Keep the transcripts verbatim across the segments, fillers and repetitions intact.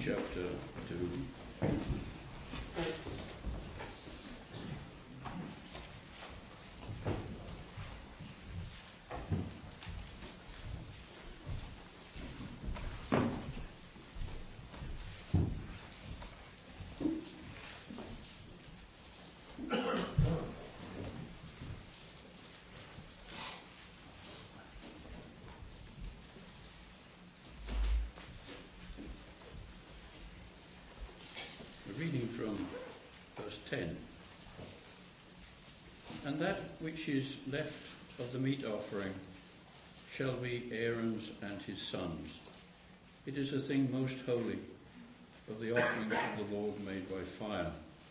chapter two. Reading from verse ten. And that which is left of the meat offering shall be Aaron's and his sons. It is a thing most holy, of the offerings of the Lord made by fire.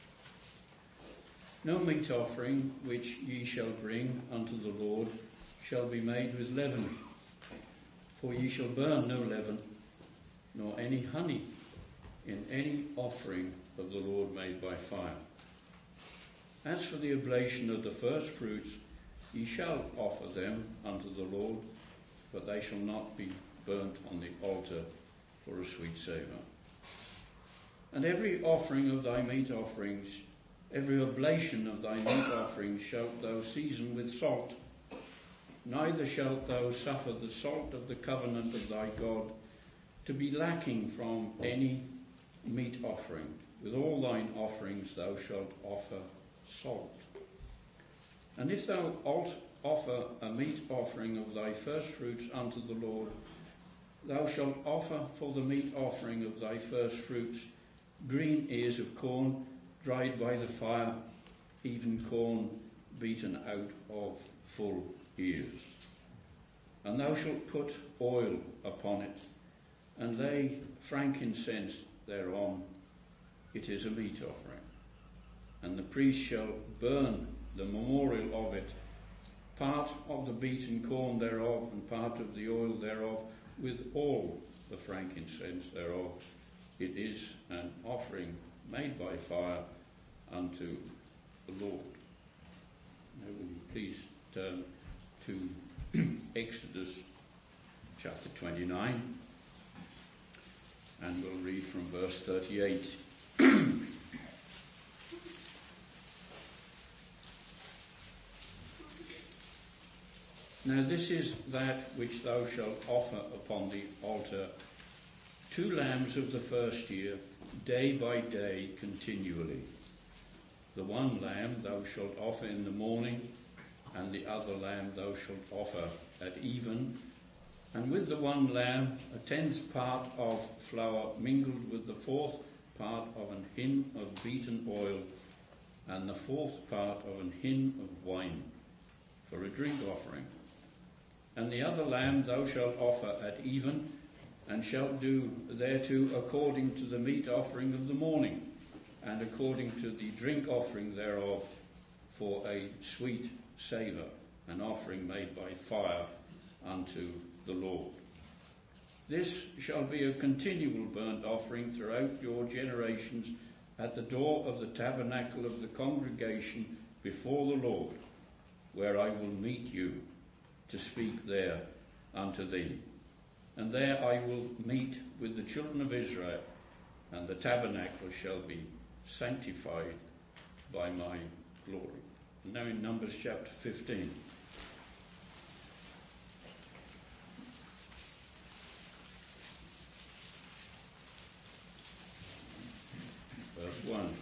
No meat offering which ye shall bring unto the Lord shall be made with leaven, for ye shall burn no leaven, nor any honey in any offering of the Lord made by fire. As for the oblation of the first fruits, ye shall offer them unto the Lord, but they shall not be burnt on the altar for a sweet savour. And every offering of thy meat offerings, every oblation of thy meat offerings shalt thou season with salt. Neither shalt thou suffer the salt of the covenant of thy God to be lacking from any meat offering. With all thine offerings thou shalt offer salt. And if thou alt offer a meat offering of thy first fruits unto the Lord, thou shalt offer for the meat offering of thy first fruits green ears of corn dried by the fire, even corn beaten out of full ears. And thou shalt put oil upon it, and lay frankincense thereon. It is a meat offering. And the priest shall burn the memorial of it, part of the beaten corn thereof, and part of the oil thereof, with all the frankincense thereof. It is an offering made by fire unto the Lord. Now will you please turn to Exodus chapter twenty-nine, and we'll read from verse thirty-eight. Now this is that which thou shalt offer upon the altar, two lambs of the first year, day by day continually. The one lamb thou shalt offer in the morning, and the other lamb thou shalt offer at even. And with the one lamb a tenth part of flour mingled with the fourth part of an hin of beaten oil, and the fourth part of an hin of wine, for a drink offering. And the other lamb thou shalt offer at even, and shalt do thereto according to the meat offering of the morning, and according to the drink offering thereof, for a sweet savour, an offering made by fire unto the Lord. This shall be a continual burnt offering throughout your generations at the door of the tabernacle of the congregation before the Lord, where I will meet you to speak there unto thee. And there I will meet with the children of Israel, and the tabernacle shall be sanctified by my glory. And now in Numbers chapter fifteen. Verse one.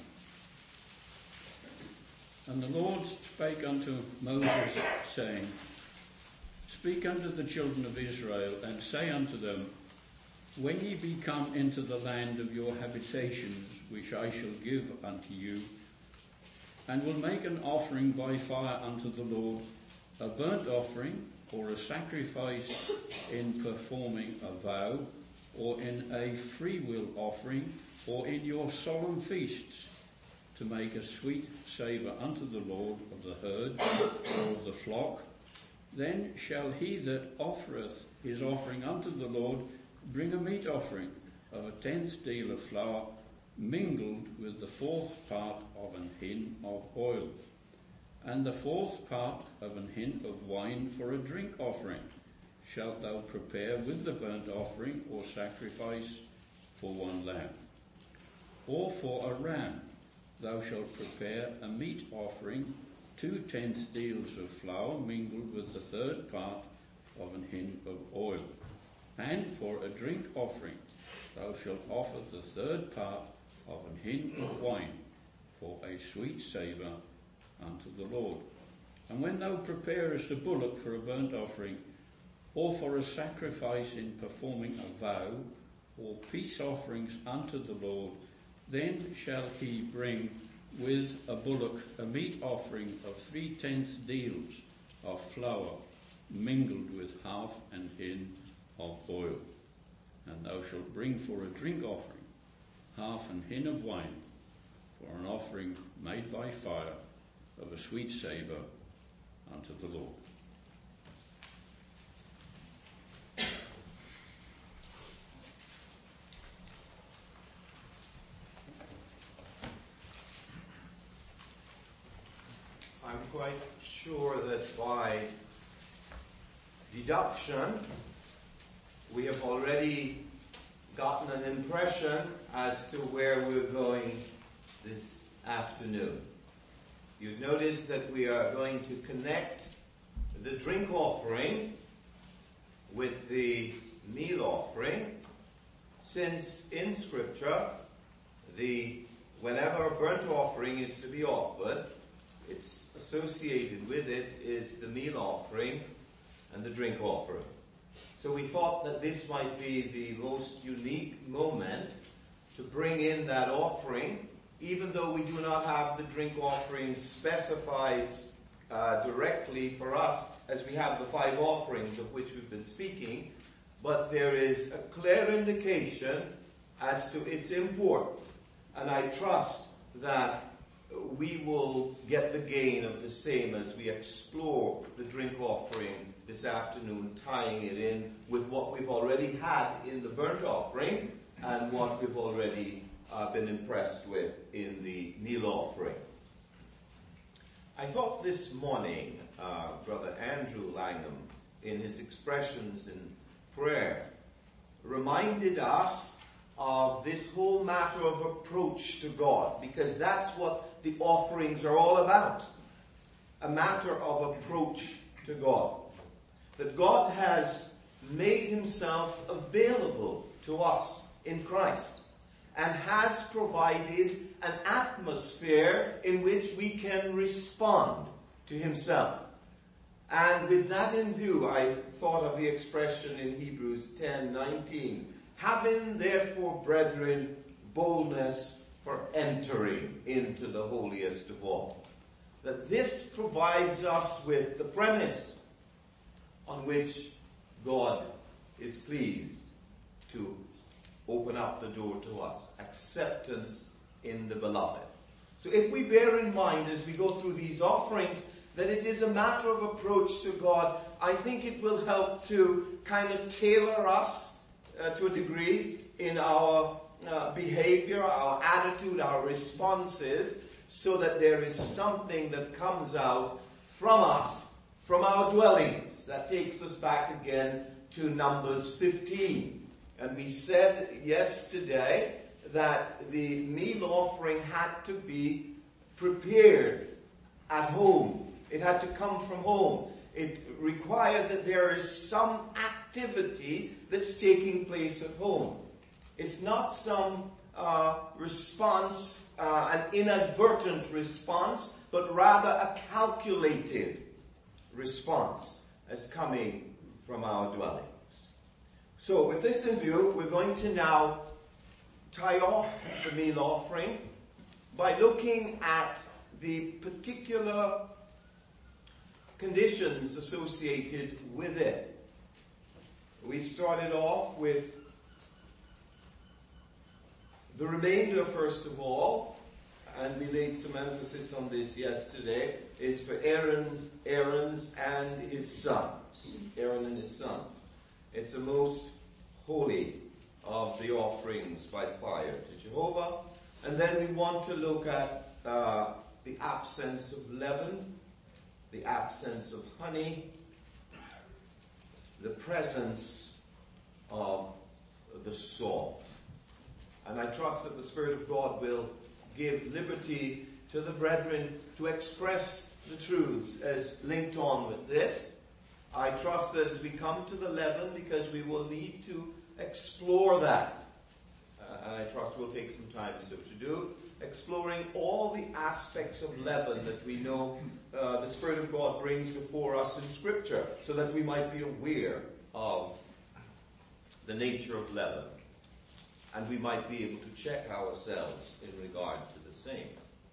And the Lord spake unto Moses, saying, Speak unto the children of Israel, and say unto them, When ye be come into the land of your habitations, which I shall give unto you, and will make an offering by fire unto the Lord, a burnt offering, or a sacrifice in performing a vow, or in a freewill offering, or in your solemn feasts, to make a sweet savour unto the Lord of the herd, or of the flock, then shall he that offereth his offering unto the Lord bring a meat offering of a tenth deal of flour, mingled with the fourth part of an hin of oil, and the fourth part of an hin of wine for a drink offering shalt thou prepare with the burnt offering or sacrifice for one lamb. Or for a ram thou shalt prepare a meat offering, two tenth deals of flour mingled with the third part of an hin of oil. And for a drink offering thou shalt offer the third part of an hin of wine, for a sweet savour unto the Lord. And when thou preparest a bullock for a burnt offering, or for a sacrifice in performing a vow, or peace offerings unto the Lord, then shall he bring with a bullock a meat offering of three tenth deals of flour mingled with half an hin of oil. And thou shalt bring for a drink offering half an hin of wine, for an offering made by fire of a sweet savour unto the Lord. I'm quite sure that by deduction we have already gotten an impression as to where we're going this afternoon. You've noticed that we are going to connect the drink offering with the meal offering, since in Scripture, the whenever a burnt offering is to be offered, it's associated with it is the meal offering and the drink offering. So we thought that this might be the most unique moment to bring in that offering, even though we do not have the drink offering specified uh, directly for us as we have the five offerings of which we've been speaking, but there is a clear indication as to its import. And I trust that we will get the gain of the same as we explore the drink offering this afternoon, tying it in with what we've already had in the burnt offering and what we've already uh, been impressed with in the meal offering. I thought this morning, uh, Brother Andrew Langham, in his expressions in prayer, reminded us of this whole matter of approach to God, because that's what the offerings are all about. A matter of approach to God. That God has made himself available to us in Christ and has provided an atmosphere in which we can respond to himself. And with that in view, I thought of the expression in Hebrews ten nineteen, having therefore, brethren, boldness for entering into the holiest of all. That this provides us with the premise on which God is pleased to open up the door to us. Acceptance in the beloved. So if we bear in mind as we go through these offerings that it is a matter of approach to God, I think it will help to kind of tailor us uh, to a degree in our uh, behavior, our attitude, our responses, so that there is something that comes out from us, from our dwellings. That takes us back again to Numbers fifteen. And we said yesterday that the meal offering had to be prepared at home. It had to come from home. It required that there is some activity that's taking place at home. It's not some uh, response, uh, an inadvertent response, but rather a calculated response as coming from our dwellings. So with this in view, we're going to now tie off the meal offering by looking at the particular conditions associated with it. We started off with the remainder, first of all, and we laid some emphasis on this yesterday, is for Aaron, Aaron's and his sons. Aaron and his sons. It's the most holy of the offerings by fire to Jehovah. And then we want to look at uh, the absence of leaven, the absence of honey, the presence of the salt. And I trust that the Spirit of God will give liberty to the brethren to express the truths as linked on with this. I trust that as we come to the leaven, because we will need to explore that, uh, and I trust we'll take some time so to do, exploring all the aspects of leaven that we know uh, the Spirit of God brings before us in Scripture, so that we might be aware of the nature of leaven, and we might be able to check ourselves in regard to the same.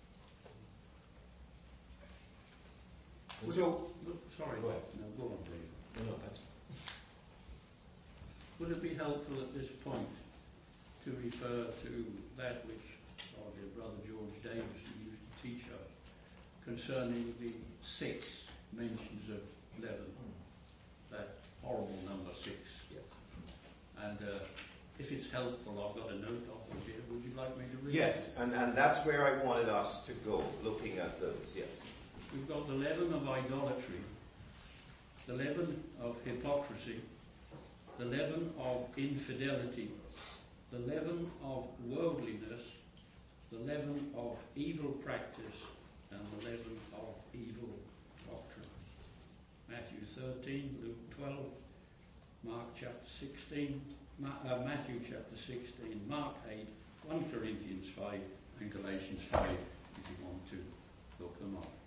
And so, sorry, go ahead. No, go on, please. No, no, that's Would it be helpful at this point to refer to that which our dear brother George Davis used to teach us concerning the six mentions of leaven, that horrible number six? yes. And uh, if it's helpful, I've got a note of it here. Would you like me to read Yes, and, and that's where I wanted us to go, looking at those, yes. We've got the leaven of idolatry, the leaven of hypocrisy, the leaven of infidelity, the leaven of worldliness, the leaven of evil practice, and the leaven of evil doctrines. Matthew thirteen, Luke twelve, Mark chapter sixteen, Ma- uh, Matthew chapter sixteen, Mark eight, First Corinthians five, and Galatians five, if you want to look them up.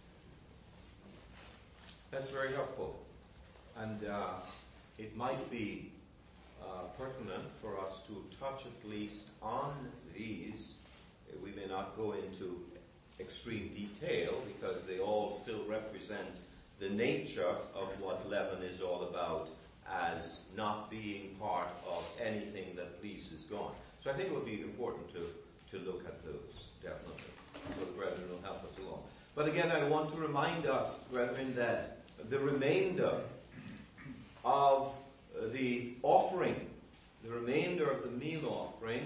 That's very helpful. And uh, it might be uh, pertinent for us to touch at least on these. We may not go into extreme detail because they all still represent the nature of what leaven is all about, as not being part of anything that pleases God. So I think it would be important to, to look at those, definitely, so the brethren will help us along. But again, I want to remind us, brethren, that the remainder of the offering, the remainder of the meal offering,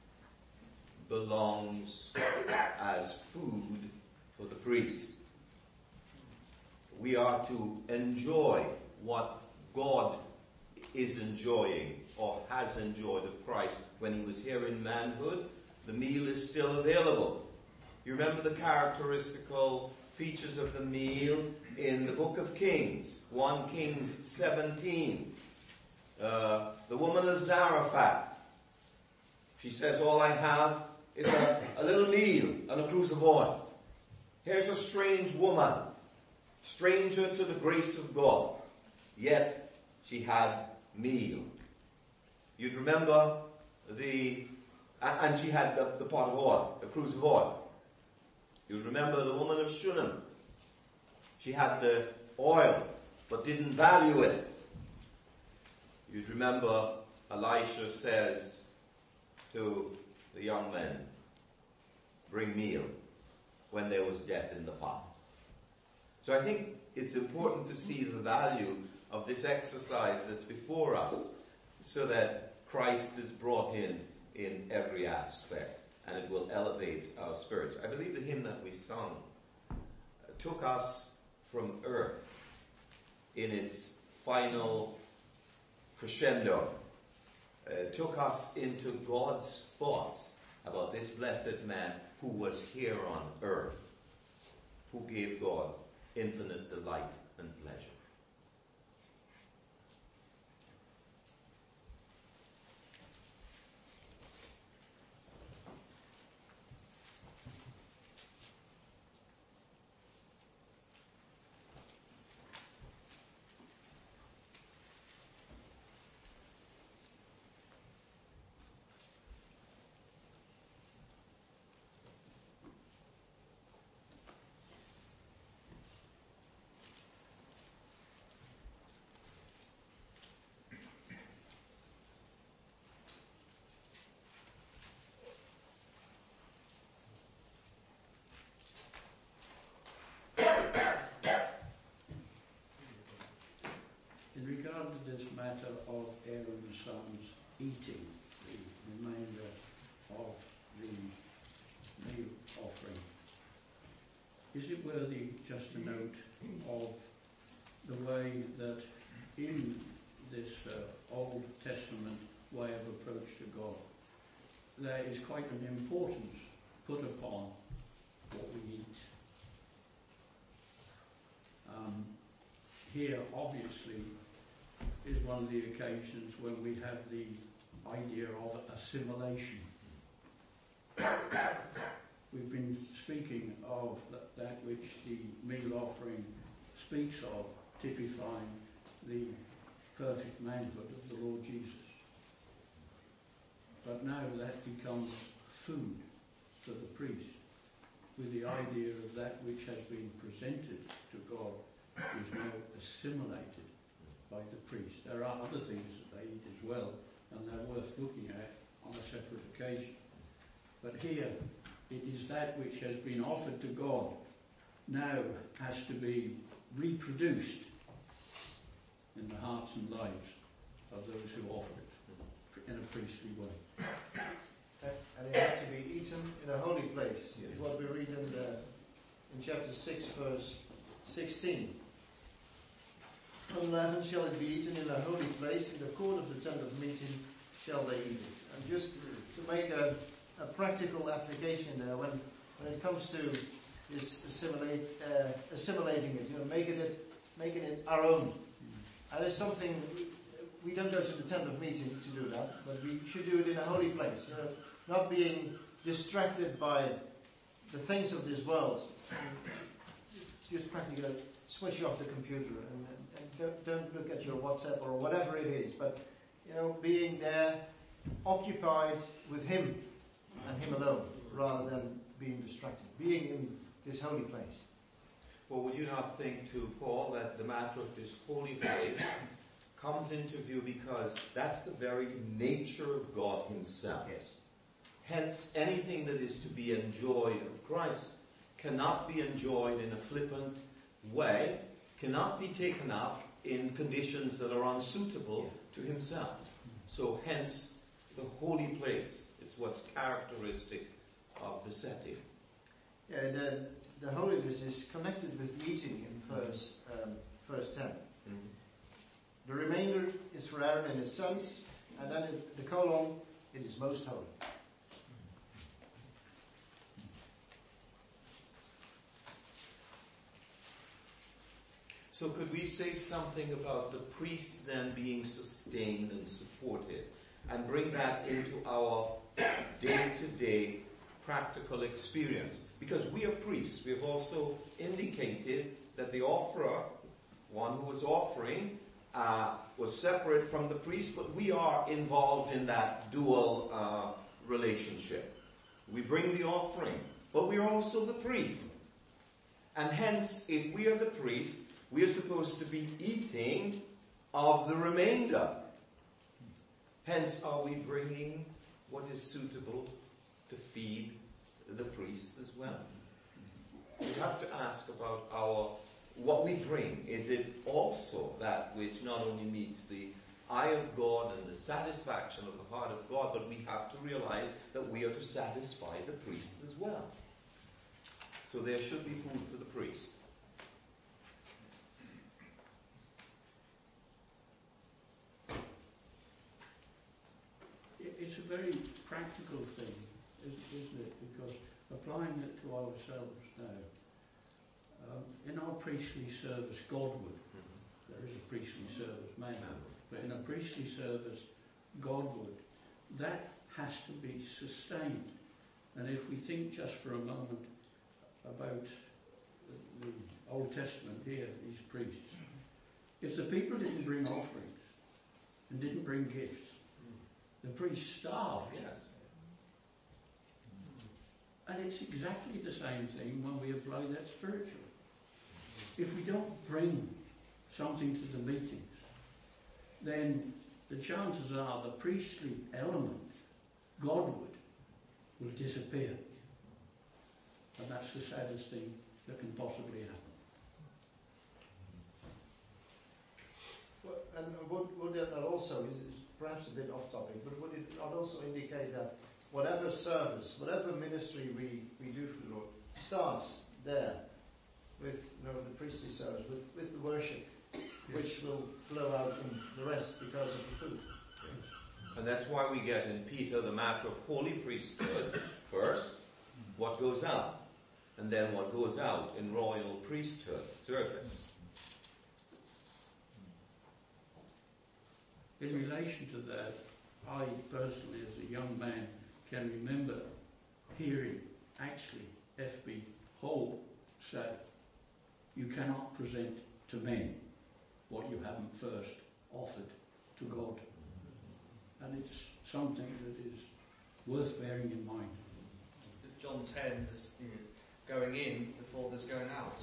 belongs as food for the priest. We are to enjoy what God is enjoying or has enjoyed of Christ when he was here in manhood. The meal is still available. You remember the characteristical features of the meal in the book of Kings, First Kings seventeen. Uh, the woman of Zarephath, she says, all I have is a, a little meal and a cruse of oil. Here's a strange woman, stranger to the grace of God, yet she had meal. You'd remember the, and she had the, the pot of oil, the cruse of oil. You'd remember the woman of Shunem. She had the oil, but didn't value it. You'd remember Elisha says to the young men, bring meal, when there was death in the pot. So I think it's important to see the value of this exercise that's before us, so that Christ is brought in in every aspect, and it will elevate our spirits. I believe the hymn that we sung took us from earth in its final crescendo, uh, took us into God's thoughts about this blessed man who was here on earth, who gave God infinite delight and pleasure. In regard to this matter of Aaron's sons eating the remainder of the meal offering, is it worthy just to note of the way that in this uh, Old Testament way of approach to God, there is quite an importance put upon what we eat. Um, here, obviously, is one of the occasions when we have the idea of assimilation. We've been speaking of that, that which the meal offering speaks of, typifying the perfect manhood of the Lord Jesus. But now that becomes food for the priest, with the idea of that which has been presented to God is now assimilated by the priest. There are other things that they eat as well, and they're worth looking at on a separate occasion. But here, it is that which has been offered to God now has to be reproduced in the hearts and lives of those who offer it in a priestly way. And it had to be eaten in a holy place. Yes. Is what we read in, the, in chapter six, verse sixteen. Unleavened shall it be eaten in a holy place, in the court of the tent of meeting shall they eat it. And just to make a, a practical application there, when, when it comes to this assimilate, uh, assimilating it, you know, making it, making it our own. And it's something, we, we don't go to the tent of meeting to do that, but we should do it in a holy place, you know, not being distracted by the things of this world. Just practically switch off the computer and, and don't, don't look at your WhatsApp or whatever it is, but, you know, being there, occupied with Him and Him alone, rather than being distracted, being in this holy place. Well, would you not think too, Paul, that the matter of this holy place comes into view because that's the very nature of God Himself. Yes. Hence, anything that is to be enjoyed of Christ cannot be enjoyed in a flippant way, cannot be taken up in conditions that are unsuitable to Himself. So hence, the holy place is what's characteristic of the setting. Yeah, the, the holiness is connected with eating in verse, um, verse ten. Mm-hmm. The remainder is for Aaron and his sons, and then it, the colon, it is most holy. So could we say something about the priests then being sustained and supported, and bring that into our day-to-day practical experience? Because we are priests. We have also indicated that the offerer, one who was offering, uh, was separate from the priest, but we are involved in that dual uh, relationship. We bring the offering, but we are also the priest. And hence, if we are the priest, we are supposed to be eating of the remainder. Hence, are we bringing what is suitable to feed the priest as well? We have to ask about our what we bring. Is it also that which not only meets the eye of God and the satisfaction of the heart of God, but we have to realize that we are to satisfy the priest as well. So there should be food for the priest. It's a very practical thing, isn't it? Because applying it to ourselves now, um, in our priestly service, Godward, mm-hmm. there is a priestly service, man, but in a priestly service, Godward, that has to be sustained. And if we think just for a moment about the, the Old Testament here, these priests, if the people didn't bring offerings and didn't bring gifts, the priests starved. Yes. And it's exactly the same thing when we apply that spiritually. If we don't bring something to the meetings, then the chances are the priestly element, Godward, will disappear. And that's the saddest thing that can possibly happen. Well, and would, would that also, is, is perhaps a bit off topic, but would it not also indicate that whatever service, whatever ministry we, we do for the Lord, starts there with, you know, the priestly service, with, with the worship, which will flow out in the rest because of the food. And that's why we get in Peter the matter of holy priesthood first, what goes out, and then what goes out in royal priesthood service. In relation to that, I personally, as a young man, can remember hearing actually F B Hall say, you cannot present to men what you haven't first offered to God. And it's something that is worth bearing in mind. John ten, there's going in before there's going out.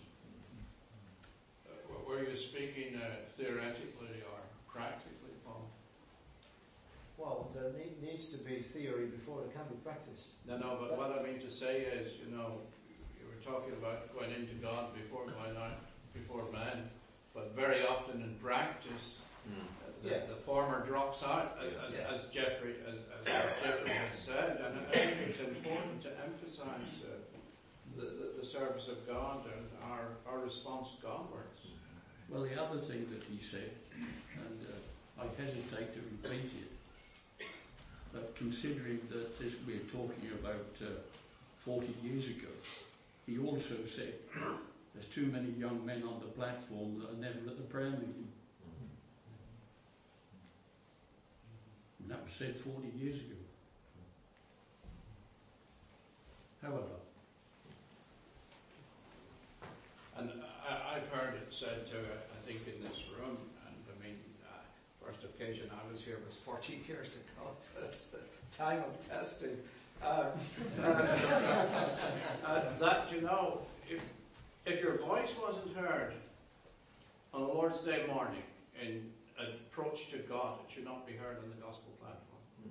Uh, were you speaking uh, theoretically or practically, Paul? Well, there need, needs to be theory before it can be practiced. No, no, but what I mean to say is, you know, you were talking about going into God before going out before man, but very often in practice, Mm. uh, the, Yeah. the former drops out, as, as, Yeah. as Jeffrey as, as Jeffrey has said, and I think it's important to emphasise uh, the, the, the service of God and our, our response Godwards. Well, the other thing that he said, and uh, I hesitate to repeat it, but considering that this we're talking about uh, forty years ago, he also said there's too many young men on the platform that are never at the prayer meeting. And that was said forty years ago. However, And I, I've heard it said too, I think in this room, and I mean, uh, first occasion I was here was forty years ago, so it's the time of testing. Uh, uh, uh, that, you know, if, if your voice wasn't heard on a Lord's Day morning in approach to God, it should not be heard on the gospel platform.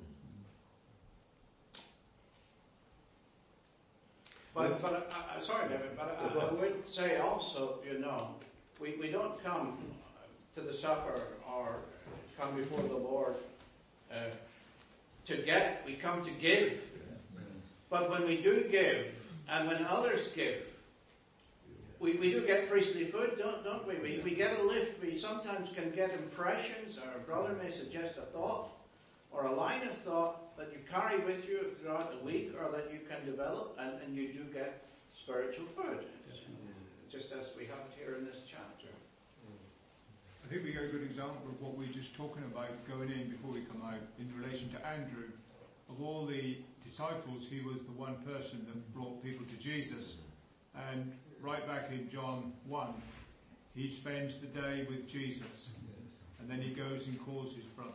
But, but I, I, sorry, David, but I, I would say also, you know, we, we don't come to the supper or come before the Lord uh, to get, we come to give. But when we do give, and when others give, we, we do get priestly food, don't, don't we? we? We get a lift, we sometimes can get impressions, or a brother may suggest a thought, or a line of thought that you carry with you throughout the week, or that you can develop, and, and you do get spiritual food. Just as we have it here in this chapter. I think we get a good example of what we're just talking about going in before we come out in relation to Andrew. Of all the disciples, he was the one person that brought people to Jesus. And right back in John one, he spends the day with Jesus. And then he goes and calls his brother.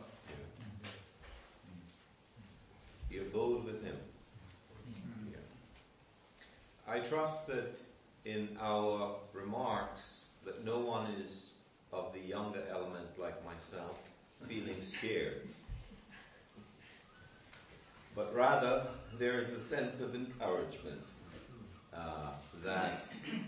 He abode with him. Mm. Yeah. I trust that in our remarks that no one is of the younger element like myself feeling scared. But rather there is a sense of encouragement uh, that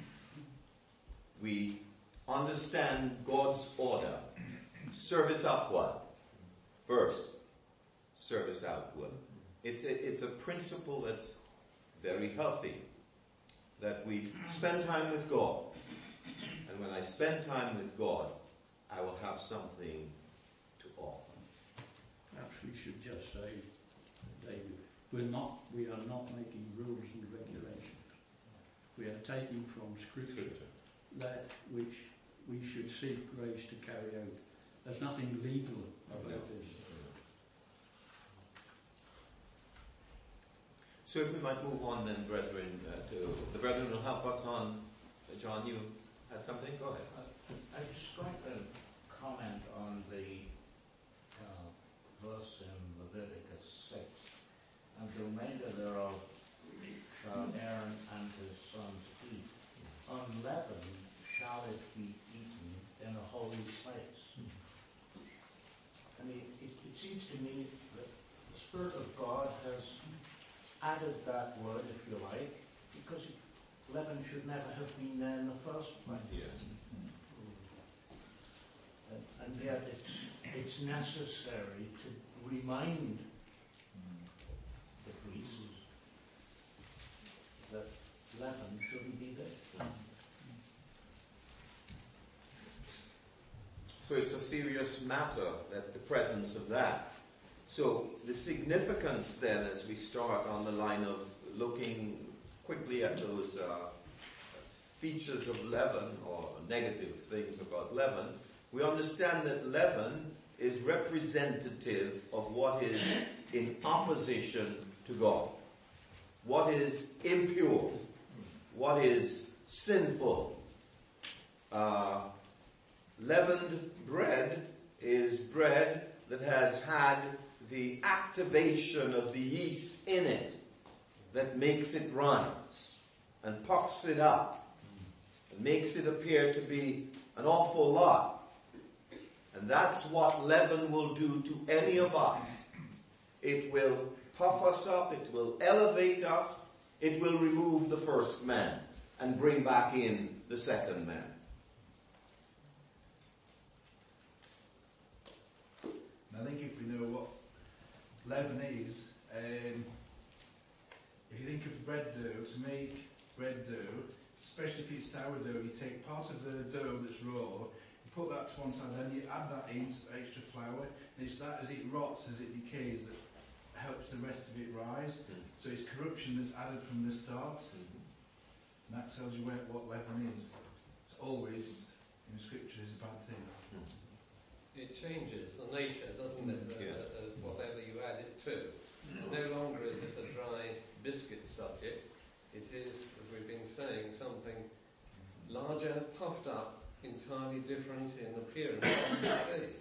we understand God's order. Service upward first, service outward. It's a, it's a principle that's very healthy, that we spend time with God. And when I spend time with God, I will have something to offer. perhaps we should just say, David, we're not, we are not making rules and regulations. We are taking from Scripture that which we should seek grace to carry out. There's nothing legal about this. So if we might move on then, brethren, uh, to the brethren will help us on. Uh, John, you had something? Go ahead. Uh, I'd just like to comment on the uh, verse in Leviticus six. And the remainder thereof shall Aaron and his sons eat. Unleavened shall it be eaten in a holy place. I mean, it, it seems to me that the Spirit of God has added that word, if you like, because leaven should never have been there in the first place. Yes. And, and yet it's, it's necessary to remind the priests that leaven shouldn't be there. So it's a serious matter that the presence of that So the significance then, as we start on the line of looking quickly at those uh, features of leaven, or negative things about leaven, we understand that leaven is representative of what is in opposition to God, what is impure, what is sinful. Uh, leavened bread is bread that has had the activation of the yeast in it that makes it rise and puffs it up and makes it appear to be an awful lot. And that's what leaven will do to any of us. It will puff us up, it will elevate us, it will remove the first man and bring back in the second man. I think if we know what leaven is, um, if you think of bread dough, to make bread dough, especially if it's sourdough, you take part of the dough that's raw, you put that to one side, then you add that in, extra flour, and it's that as it rots, as it decays, that helps the rest of it rise. Mm. So it's corruption that's added from the start, mm-hmm. and that tells you where, what leaven is. It's always, in Scripture, is a bad thing. Mm. It changes the nature, doesn't it, yes. uh, uh, whatever you add it to. No longer is it a dry biscuit subject. It is, as we've been saying, something larger, puffed up, entirely different in appearance and taste.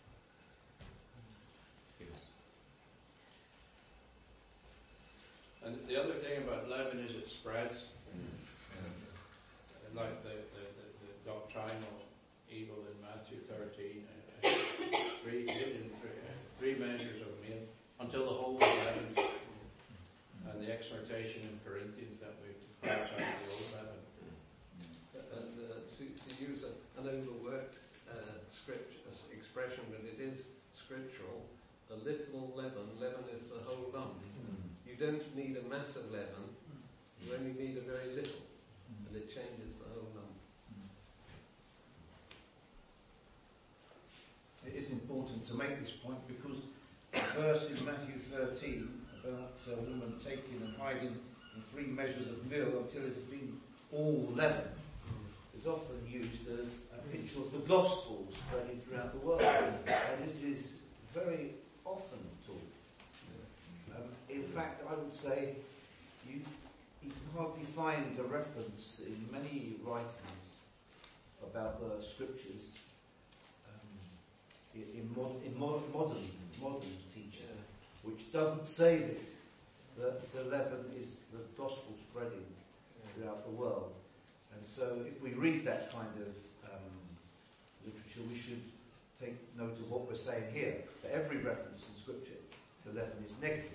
Yes. And the other thing about leaven is it spreads. Mm. Uh, like the, the, the, the doctrinal evil in Matthew thirteen. Uh, Three, three, three measures of meal until the whole is leavened, and the exhortation in Corinthians that we crouch out the old leaven. And uh, to, to use a, an overworked uh, script uh, expression, but it is scriptural. A little leaven, leaven is the whole lump. You don't need a mass of leaven; you only need a very little, and it changes the whole lump. It is important to make this point because the verse in Matthew thirteen about a woman taking and hiding in three measures of meal until it had been all leavened is often used as a picture of the gospel spreading throughout the world. And this is very often taught. Um, in fact, I would say you, you can hardly find a reference in many writings about the scriptures in, mod, in mod, modern modern teaching, which doesn't say this, that uh, leaven is the gospel spreading throughout the world. And so if we read that kind of um, literature, we should take note of what we're saying here. For every reference in Scripture to leaven is negative.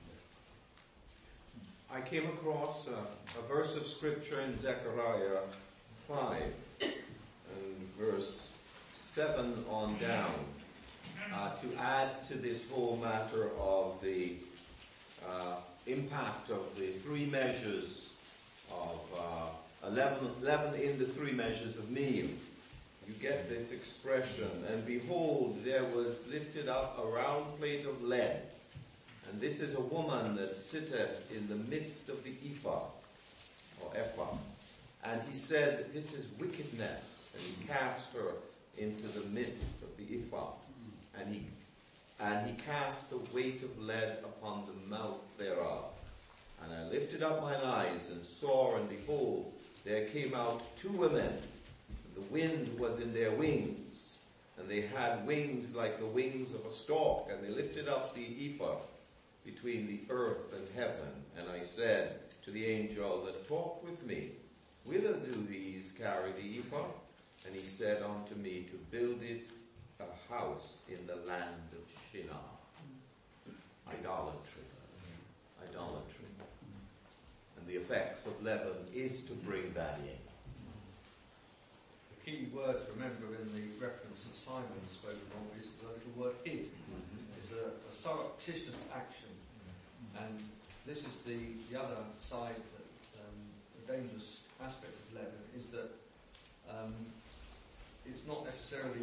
I came across a, a verse of Scripture in Zechariah five, and verse seven on down, uh, to add to this whole matter of the uh, impact of the three measures of uh, leaven, leaven in the three measures of meal. You get this expression, and behold, there was lifted up a round plate of lead, and this is a woman that sitteth in the midst of the ephah, or ephah. And he said, this is wickedness, and he cast her into the midst of the ephah, and he and he cast the weight of lead upon the mouth thereof. And I lifted up mine eyes and saw, and behold, there came out two women. The wind was in their wings, and they had wings like the wings of a stork, and they lifted up the ephah between the earth and heaven. And I said to the angel that talked with me, whither do these carry the ephah? And he said unto me, to build it a house in the land of Shinar. Idolatry. Idolatry. And the effects of leaven is to bring that in. The key word to remember in the reference that Simon spoke of is the little word hid. Mm-hmm. It's a, a surreptitious action. Mm-hmm. And this is the, the other side, that, um, the dangerous aspect of leaven, is that um, it's not necessarily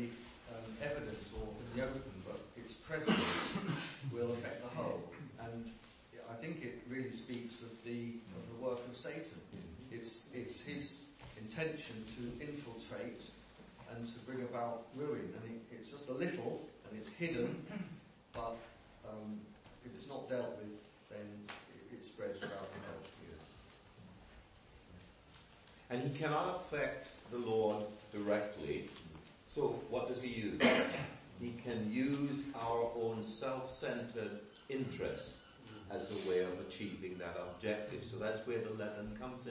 um, evident or in the open, but its presence will affect the whole. And I think it really speaks of the of the work of Satan. It's it's his intention to infiltrate and to bring about ruin. And it, it's just a little, and it's hidden, but um, if it's not dealt with, then it, it spreads throughout the world. And he cannot affect the Lord directly. So what does he use? He can use our own self-centered interest as a way of achieving that objective. So that's where the leaven comes in.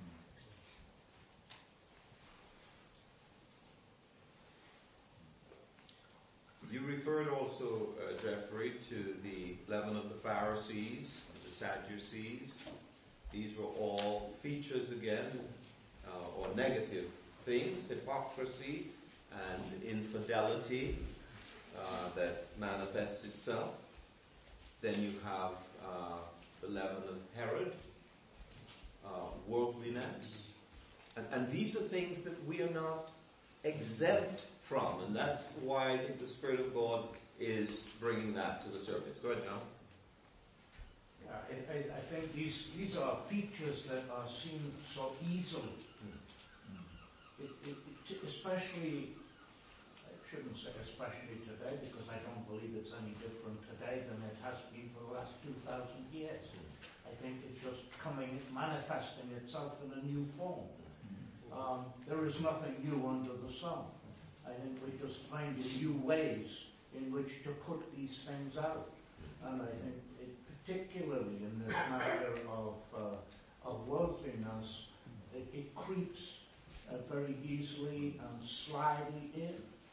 You referred also, uh, Jeffrey, to the leaven of the Pharisees, the Sadducees. These were all features again, uh, or negative things, hypocrisy and infidelity uh, that manifests itself. Then you have uh, the leaven of Herod, uh, worldliness. And, and these are things that we are not exempt from, and that's why I think the Spirit of God is bringing that to the surface. Go ahead, John. Yeah, I, I, I think these these are features that are seen so easily. It, it, it, especially, I shouldn't say especially today, because I don't believe it's any different today than it has been for the last two thousand years. I think it's just coming, manifesting itself in a new form. Um, there is nothing new under the sun. I think we're just finding new ways in which to put these things out. And I think it, particularly in this matter of, uh, of worldliness, it, it creeps uh, very easily and slyly in.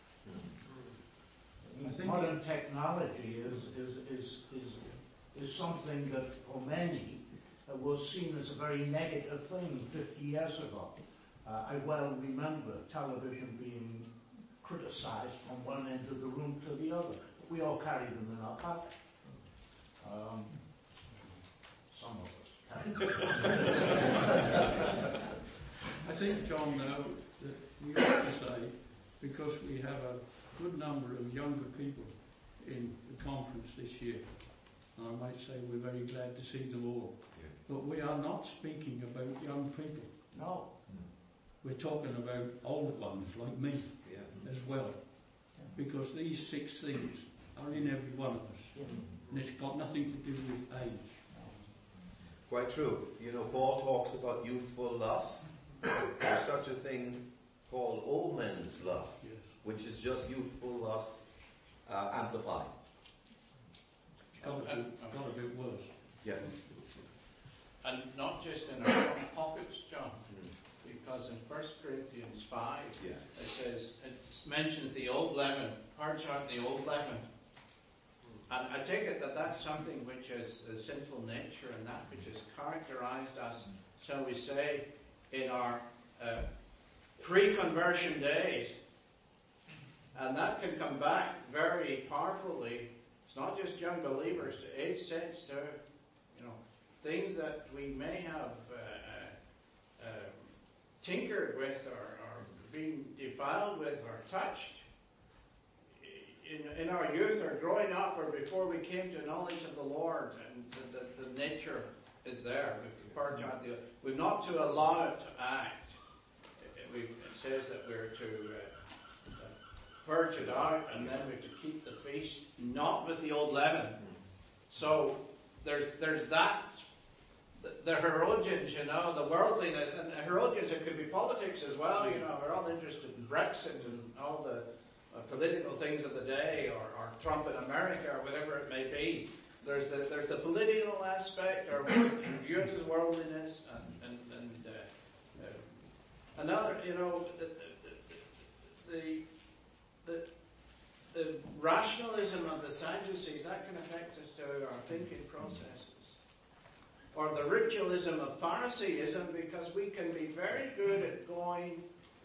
I think modern technology is, is, is, is, is something that for many uh, was seen as a very negative thing fifty years ago. Uh, I well remember television being criticised from one end of the room to the other. But we all carry them in our pocket. Um, some of us carry them. I think, John, now, that we have to say, because we have a good number of younger people in the conference this year, and I might say we're very glad to see them all, yeah. But we are not speaking about young people. No. We're talking about older ones like me yes. as well. Yeah. Because these six things are in every one of us. Yeah. And it's got nothing to do with age. Quite true. You know, Paul talks about youthful lust. There's such a thing called old men's lust, yes. which is just youthful lust uh, amplified. It's got a, bit, got a bit worse. Yes. And not just in our own pockets, John. Because in First Corinthians five, yeah. it says, it mentions the old leaven, purge out the old leaven. And I take it that that's something which is the sinful nature and that which has characterized us, shall we say, in our uh, pre-conversion days. And that can come back very powerfully. It's not just young believers, to age saints, to, you know, things that we may have uh, uh, tinkered with or, or been defiled with or touched in, in our youth or growing up or before we came to knowledge of the Lord, and the, the, the nature is there. We've, purge out the, we've not to allow it to act. It, it says that we're to uh, uh, purge it out, and then we're to keep the feast not with the old leaven. So there's there's that. The Herodians, you know, the worldliness, and Herodians, it could be politics as well, you know, we're all interested in Brexit and all the uh, political things of the day, or, or Trump in America, or whatever it may be. There's the there's the political aspect, or viewed as worldliness, and, and, and uh, uh, another, you know, the the, the the the rationalism of the Sadducees, that can affect us to our thinking process. Or the ritualism of Phariseeism, because we can be very good at going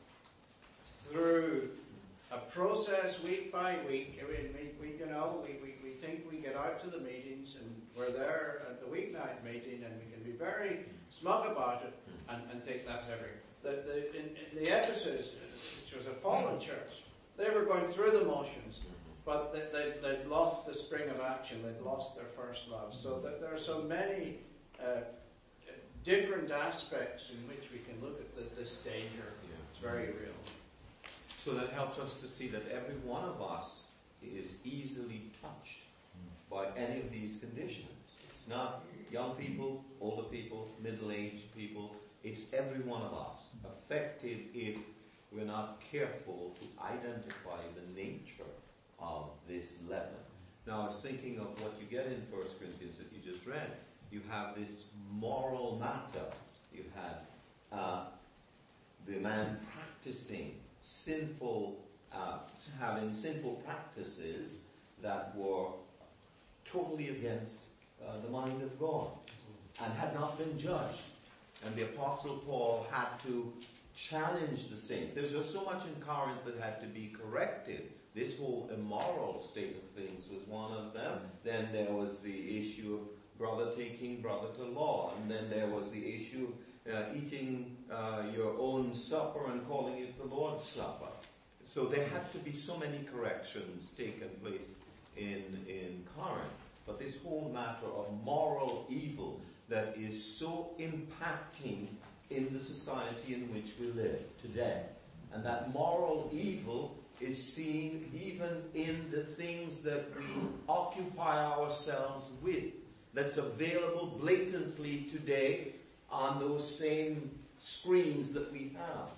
through a process week by week. I mean, we, we you know, we, we, we think we get out to the meetings and we're there at the weeknight meeting, and we can be very smug about it and, and think that's everything. The, the, in, in the Ephesus, which was a fallen church, they were going through the motions, but they, they, they'd lost the spring of action, they'd lost their first love. So that there are so many uh, different aspects in which we can look at the, this danger. It's very real. So that helps us to see that every one of us is easily touched by any of these conditions. It's not young people, older people, middle-aged people. It's every one of us affected if we're not careful to identify the nature of this leaven. Now, I was thinking of what you get in First Corinthians that you just read. You have this moral matter. You had uh, the man practicing sinful, uh, having sinful practices that were totally against uh, the mind of God and had not been judged. And the Apostle Paul had to challenge the saints. There was just so much in Corinth that had to be corrected. This whole immoral state of things was one of them. Then there was the issue of brother taking brother to law. And then there was the issue of uh, eating uh, your own supper and calling it the Lord's Supper. So there had to be so many corrections taken place in, in Corinth. But this whole matter of moral evil that is so impacting in the society in which we live today. And that moral evil is seen even in the things that we occupy ourselves with. That's available blatantly today on those same screens that we have.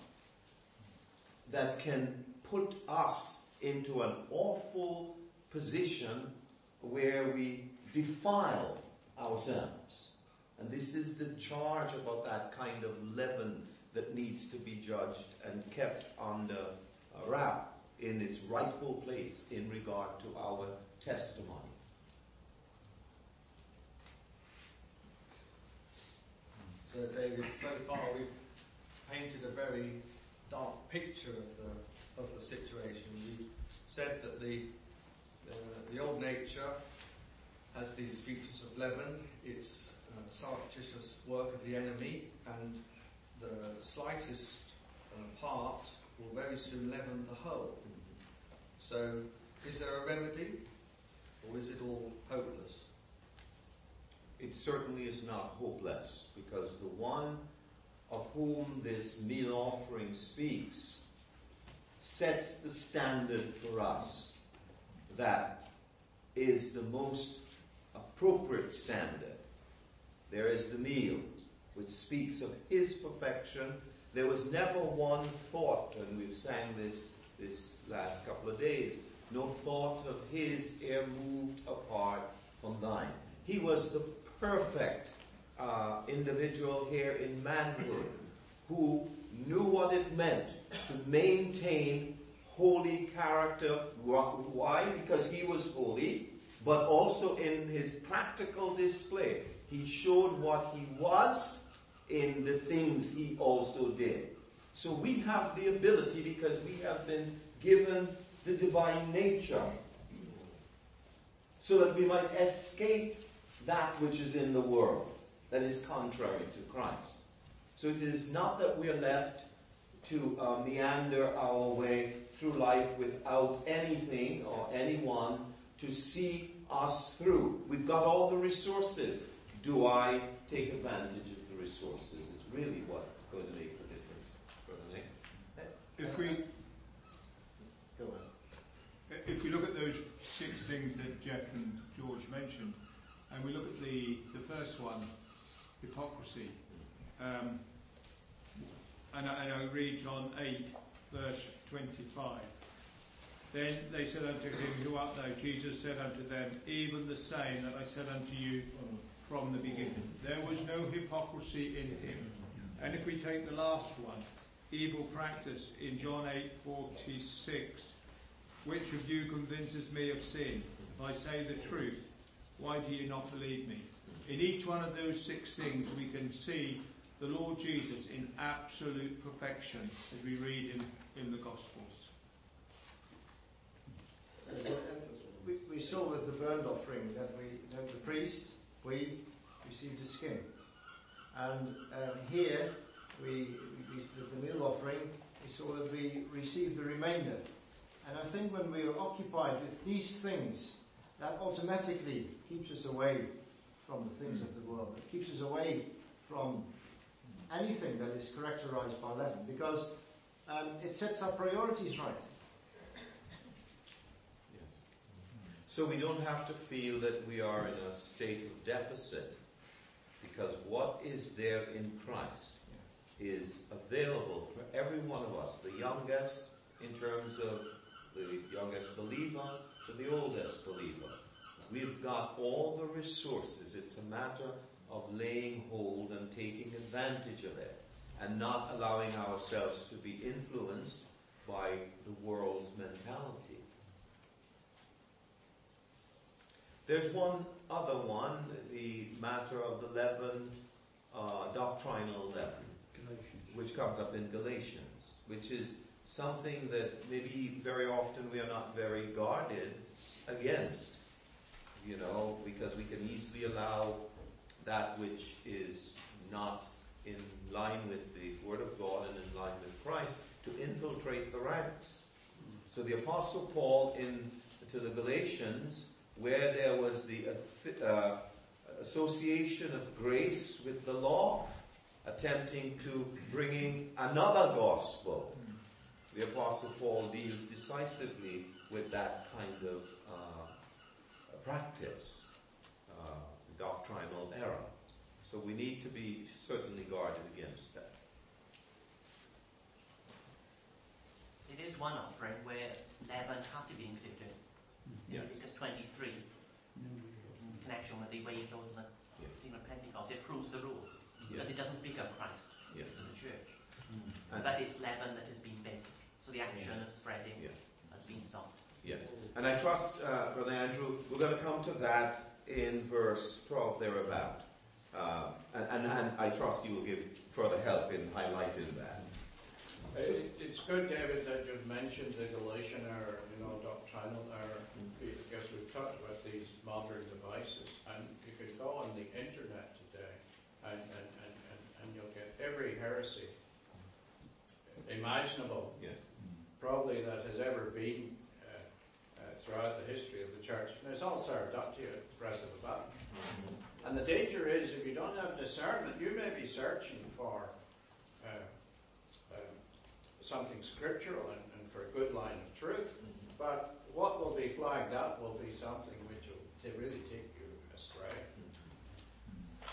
That can put us into an awful position where we defile ourselves. And this is the charge about that kind of leaven that needs to be judged and kept under wrap in its rightful place in regard to our testimony. So, David, so far we've painted a very dark picture of the of the situation. We've said that the uh, the old nature has these features of leaven. It's Uh, surreptitious work of the enemy, and the slightest uh, part will very soon leaven the whole. So, is there a remedy, or is it all hopeless? It certainly is not hopeless, because the one of whom this meal offering speaks sets the standard for us that is the most appropriate standard. There is the meal, which speaks of his perfection. There was never one thought, and we've sang this this last couple of days, no thought of his e'er moved apart from thine. He was the perfect uh, individual here in manhood who knew what it meant to maintain holy character. Why? Because he was holy, but also in his practical display. He showed what he was in the things he also did. So we have the ability, because we have been given the divine nature, so that we might escape that which is in the world, that is contrary to Christ. So it is not that we are left to uh, meander our way through life without anything or anyone to see us through. We've got all the resources. Do I take advantage of the resources? Is really what's going to make the difference. If we Go on. if we look at those six things that Jeff and George mentioned, and we look at the, the first one, hypocrisy, um, and, I, and I read John eight, verse twenty-five. Then they said unto him, Who art thou? Jesus said unto them, Even the same that I said unto you from the beginning. There was no hypocrisy in him. And if we take the last one, evil practice, in John eight forty-six, which of you convinces me of sin? If I say the truth, why do you not believe me? In each one of those six things we can see the Lord Jesus in absolute perfection, as we read in, in the Gospels. And so, and we, we saw with the burnt offering that we that the priest, we received a skin. And um, here, we, we with the meal offering, we saw that we received the remainder. And I think when we are occupied with these things, that automatically keeps us away from the things of the world. It keeps us away from anything that is characterized by leaven, because um, it sets our priorities right. Yes. So we don't have to feel that we are in a state of deficit, because what is there in Christ is available for every one of us, the youngest in terms of the youngest believer to the oldest believer. We've got all the resources. It's a matter of laying hold and taking advantage of it, and not allowing ourselves to be influenced by the world's mentality. There's one other one, the matter of the leaven, uh, doctrinal leaven, Galatians. which comes up in Galatians, which is something that maybe very often we are not very guarded against, you know, because we can easily allow that which is not in line with the Word of God and in line with Christ to infiltrate the ranks. So the Apostle Paul in to the Galatians, where there was the uh, association of grace with the law, attempting to bringing another gospel, the Apostle Paul deals decisively with that kind of uh, practice, uh, doctrinal error. So we need to be certainly guarded against that. It is one offering where leaven had to be included. Yes. Leviticus twenty-three, in connection with the wage laws of the Kingdom of Pentecost, it proves the rule. Because Yes. it doesn't speak of Christ, Yes. it's of the church. And- But it's leaven that has been baked. So the action of spreading Yeah. has been stopped. Yes. And I trust, uh, Brother Andrew, we're going to come to that in verse twelve thereabout. Uh, and, and, and I trust you will give further help in highlighting that. It, it's good, David, that you've mentioned the Galatian error, you know, doctrinal error, because we've talked about these modern devices, and you can go on the internet today, and, and, and, and, and you'll get every heresy imaginable, Yes. probably that has ever been uh, uh, throughout the history of the church. And there's all served up to you at the press of a button. Mm-hmm. And the danger is, if you don't have discernment, you may be searching for uh, uh, something scriptural and, and for a good line of truth, mm-hmm. but what will be flagged up will be something which will t- really take you astray. Mm-hmm.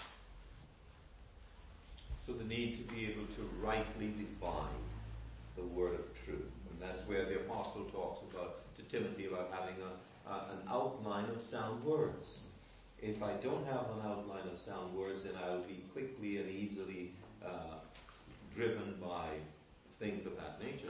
So the need to be able to rightly define the word of truth. And that's where the apostle talks about to Timothy about having a, uh, an outline of sound words. If I don't have an outline of sound words, then I'll be quickly and easily uh, driven by things of that nature.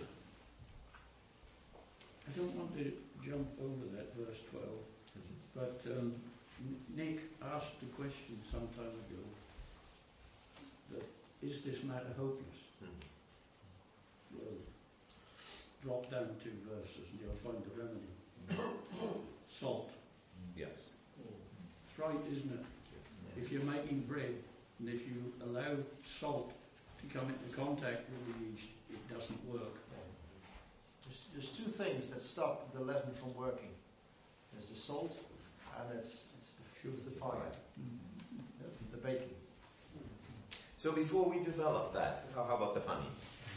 I don't want to jump over that verse twelve, but um, Nick asked the question some time ago, that is this matter hopeless? Mm-hmm. Well, drop down two verses and you'll find the remedy. Salt. Yes. It's right, isn't it? If you're making bread and if you allow salt to come into contact with the yeast, it doesn't work. There's, there's two things that stop the leaven from working. There's the salt, and it's, it's, the, it's the fire, the, the baking. So before we develop that, how about the honey?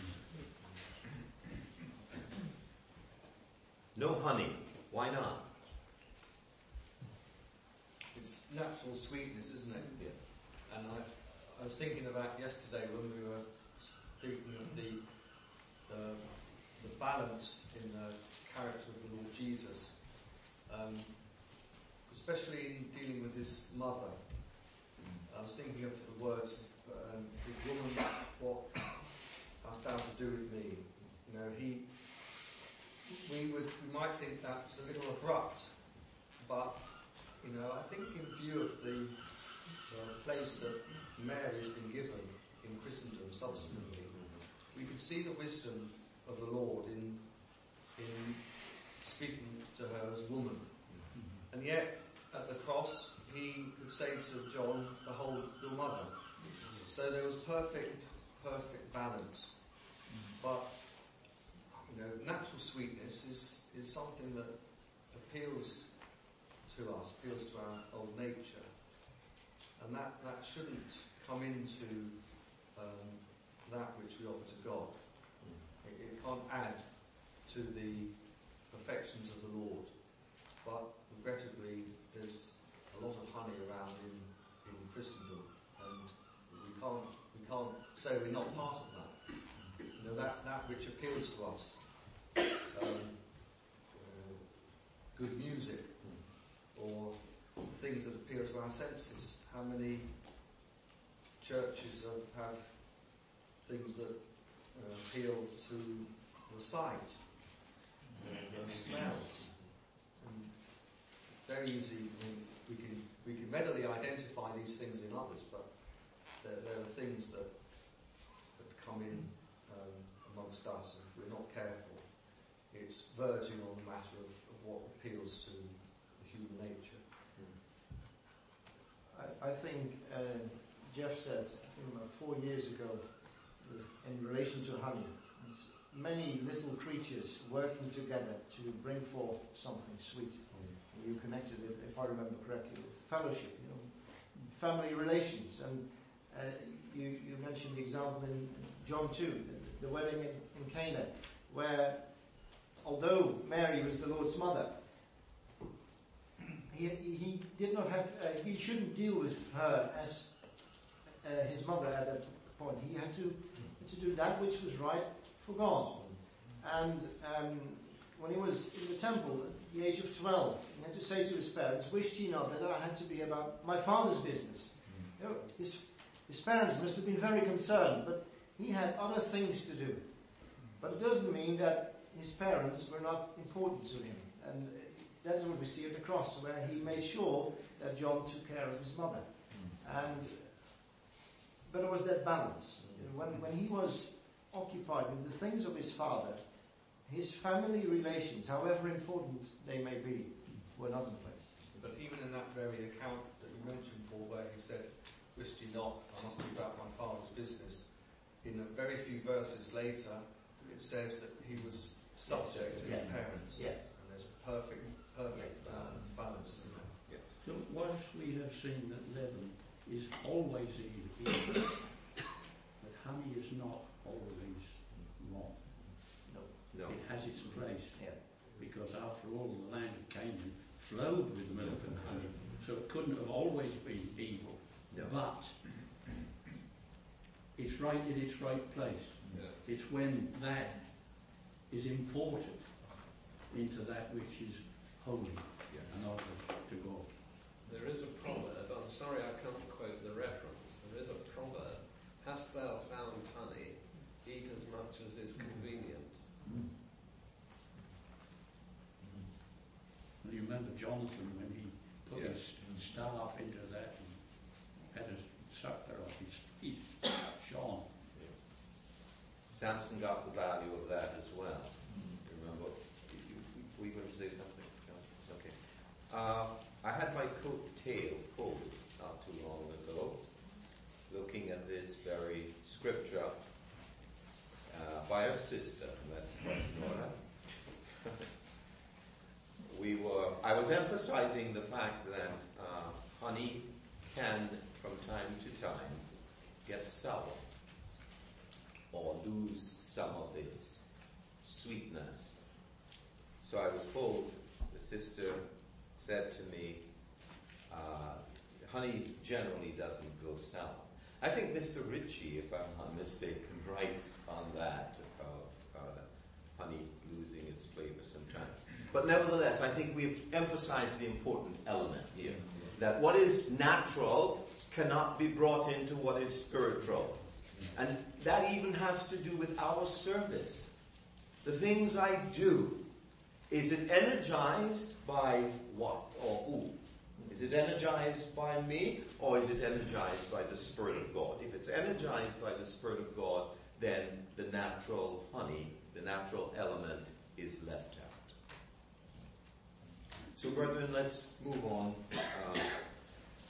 No honey. Why not? It's natural sweetness, isn't it? Yes. And I, I was thinking about yesterday when we were speaking of the uh, the balance in the character of the Lord Jesus, um, especially in dealing with his mother. I was thinking of the words, um, "The woman, what hast thou to do with me?" You know, he. We would, we might think that's a little abrupt, but you know, I think in view of the uh, place that Mary has been given in Christendom subsequently, we could see the wisdom of the Lord in in speaking to her as woman. And yet, at the cross, he could say to John, "Behold your mother." So there was perfect, perfect balance. But you you know, natural sweetness is, is something that appeals to us, appeals to our old nature. And that, that shouldn't come into um, that which we offer to God. It, it can't add to the perfections of the Lord. But regrettably, there's a lot of honey around in, in Christendom, and we can't we can't say we're not part of that. You know, that, that which appeals to us, um, uh, good music, or things that appeal to our senses. How many churches have, have things that uh, appeal to the sight, and the smell? And very easy, I mean, we can we can readily identify these things in others, but there, there are things that that come in um, amongst us. If we're not careful, it's verging on the matter of, of what appeals to the human nature. I, I think uh, Jeff said, I think about four years ago, with, in relation to honey, it's many little creatures working together to bring forth something sweet. Mm. You connected it, if I remember correctly, with fellowship, you know, family relations, and uh, you, you mentioned the example in John two, the, the wedding in, in Cana, where although Mary was the Lord's mother, He, he did not have, uh, he shouldn't deal with her as uh, his mother at that point. He had to, to do that which was right for God. And um, when he was in the temple at the age of twelve, he had to say to his parents, "Wished ye not that I had to be about my father's business?" You know, his, his parents must have been very concerned, but he had other things to do. But it doesn't mean that his parents were not important to him. And that's what we see at the cross, where he made sure that John took care of his mother. And but it was that balance. You know, when, when he was occupied with the things of his father, his family relations, however important they may be, were not in place. But even in that very account that you mentioned, Paul, where he said, "Wished ye not, I must be about my father's business," in a very few verses later, it says that he was subject to his Yeah. parents. Yes. And there's perfect perfect um, balance, isn't there? Yeah. So whilst we have seen that leaven is always evil, but honey is not always wrong. No. No. It has its place. Yeah. Because after all, the land of Canaan flowed with milk and honey, so it couldn't have always been evil. No. But it's right in its right place. Yeah. It's when that is imported into that which is holy Yeah. and offered to God. There is a proverb, I'm sorry I can't quote the reference, there is a proverb, "Hast thou found honey, eat as much as is convenient." Mm. Well, you remember Jonathan when he put Yes. his staff into that and had a sucker off his teeth, shone. Samson got the value of that as well. Remember? You, you, were you going to say something? No? Okay. Uh, I had my coat tail pulled not too long ago, looking at this very scripture uh, by a sister. That's quite Nora. We were. I was emphasizing the fact that uh, honey can, from time to time, get sour or lose some of its sweetness. So I was told, the sister said to me, uh, honey generally doesn't go sour. I think Mister Ritchie, if I'm not mistaken, writes on that, of uh, honey losing its flavor sometimes. But nevertheless, I think we've emphasized the important element here, that what is natural cannot be brought into what is spiritual. And that even has to do with our service. The things I do, is it energized by what or who? Is it energized by me, or is it energized by the Spirit of God? If it's energized by the Spirit of God, then the natural honey, the natural element is left out. So brethren, let's move on. Uh,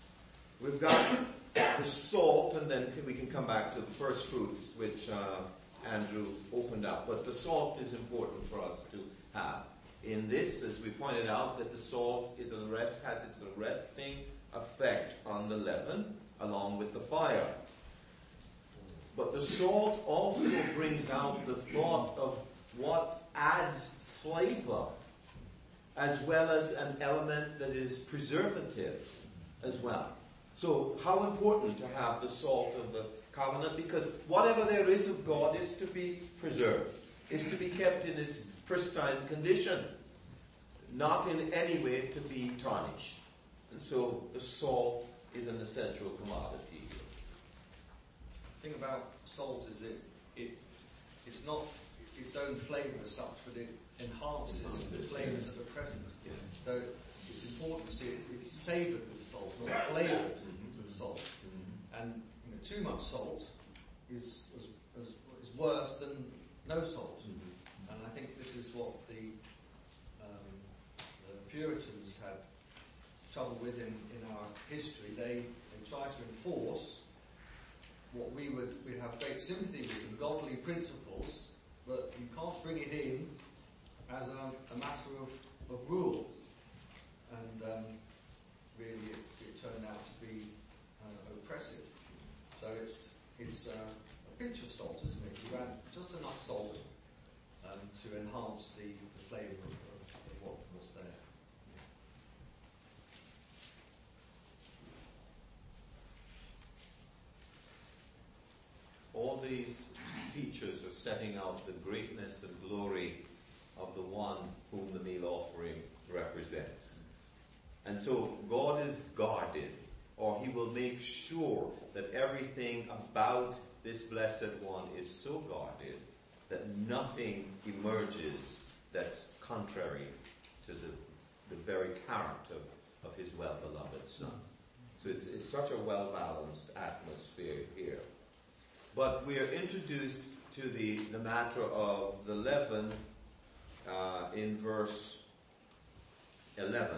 we've got the salt, and then we can come back to the first fruits, which uh, Andrew opened up. But the salt is important for us to have. In this, as we pointed out, that the salt is an arrest, has its arresting effect on the leaven, along with the fire. But the salt also brings out the thought of what adds flavor, as well as an element that is preservative as well. So how important to have the salt of the covenant, because whatever there is of God is to be preserved, is to be kept in its pristine condition, not in any way to be tarnished. And so the salt is an essential commodity. The thing about salt is it, it it's not its own flavour as such, but it enhances the flavours that are present. Yes. So it's important to see it, it's savoured with salt, not flavoured with salt. Mm-hmm. And you know, too much salt is, is, is, is worse than no salt. Mm-hmm. And I think this is what the, um, the Puritans had trouble with in, in our history. They, they tried to enforce what we would we'd have great sympathy with, in godly principles, but you can't bring it in as a, a matter of, of rule. And um, really it, it turned out to be uh, oppressive. So it's it's uh, a pinch of salt, isn't it? You add just enough salt um, to enhance the, the flavour of, of, of what was there. All these features are setting out the greatness and glory of the one whom the meal offering represents. And so God is guarded, or he will make sure that everything about this blessed one is so guarded that nothing emerges that's contrary to the, the very character of, of his well-beloved Son. So it's, it's such a well-balanced atmosphere here. But we are introduced to the, the matter of the leaven uh, in verse eleven.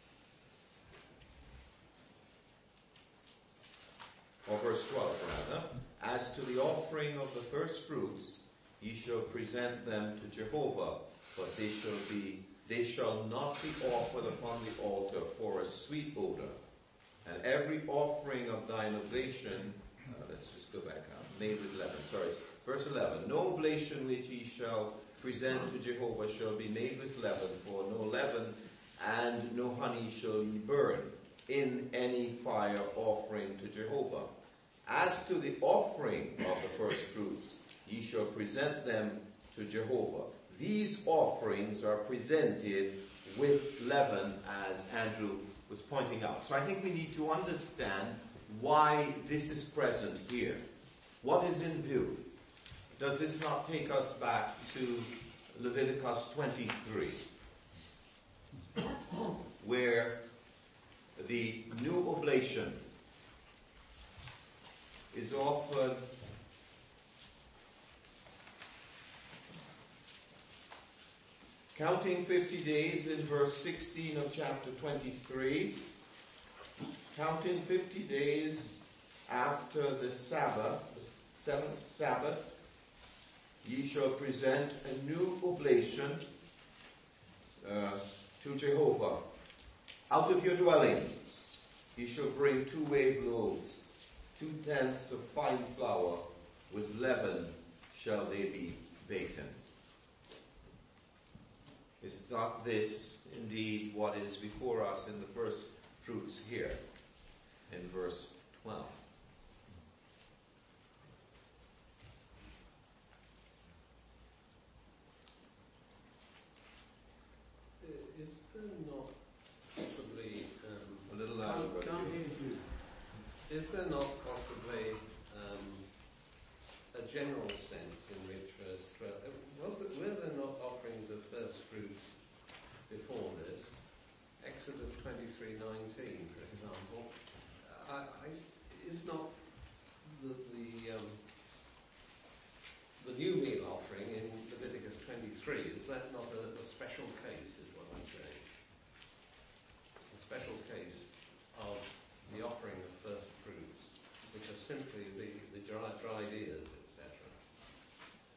Or verse twelve, rather. As to the offering of the first fruits, ye shall present them to Jehovah, but they shall be they shall not be offered upon the altar for a sweet odor. And every offering of thine oblation, uh, let's just go back up, made with leaven, sorry, verse eleven, no oblation which ye shall present to Jehovah shall be made with leaven, for no leaven and no honey shall ye burn in any fire offering to Jehovah. As to the offering of the first fruits, ye shall present them to Jehovah. These offerings are presented with leaven, as Andrew was pointing out. So I think we need to understand why this is present here. What is in view? Does this not take us back to Leviticus twenty-three, where the new oblation is offered counting fifty days in verse sixteen of chapter twenty-three, counting fifty days after the Sabbath, seventh Sabbath, ye shall present a new oblation uh, to Jehovah. Out of your dwellings ye shall bring two wave loaves, two tenths of fine flour, with leaven shall they be baken. Is not this indeed what is before us in the first fruits here, in verse twelve? Is there not possibly um, A little louder, can't- brother. can't hear you. Is there not possibly um, a general sense in which verse twelve uh, was it, were there not offerings of first fruits before this? Exodus twenty-three nineteen, for example. I, I, is not the the, um, the new meal offering in Leviticus twenty-three, is that not a, a special case, is what I'm saying? A special case of the offering of first fruits, which are simply the, the dry, dried ears, et cetera.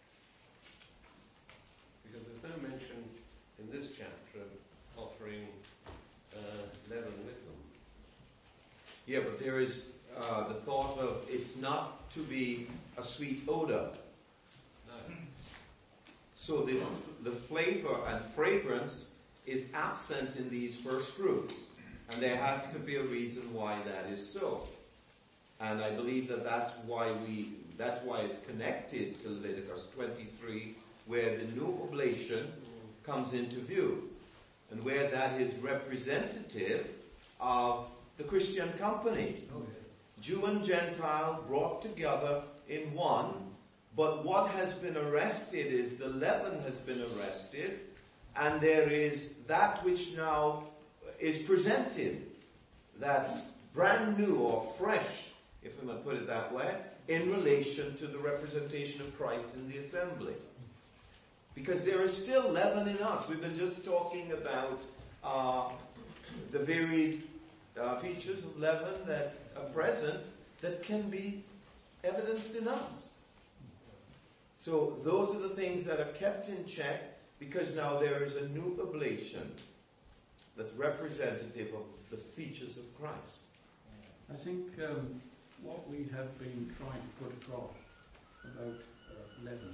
offering uh, leaven with them. Yeah, but there is uh, the thought of it's not to be a sweet odor. No. So the, the flavor and fragrance is absent in these first fruits. And there has to be a reason why that is so. And I believe that that's why we, that's why it's connected to Leviticus twenty-three, where the new oblation comes into view. And where that is representative of the Christian company. Oh, yeah. Jew and Gentile brought together in one, but what has been arrested is the leaven has been arrested, and there is that which now is presented that's brand new or fresh, if I might put it that way, in relation to the representation of Christ in the assembly. Because there is still leaven in us. We've been just talking about uh, the varied uh, features of leaven that are present that can be evidenced in us. So those are the things that are kept in check because now there is a new oblation that's representative of the features of Christ. I think um, what we have been trying to put across about uh, leaven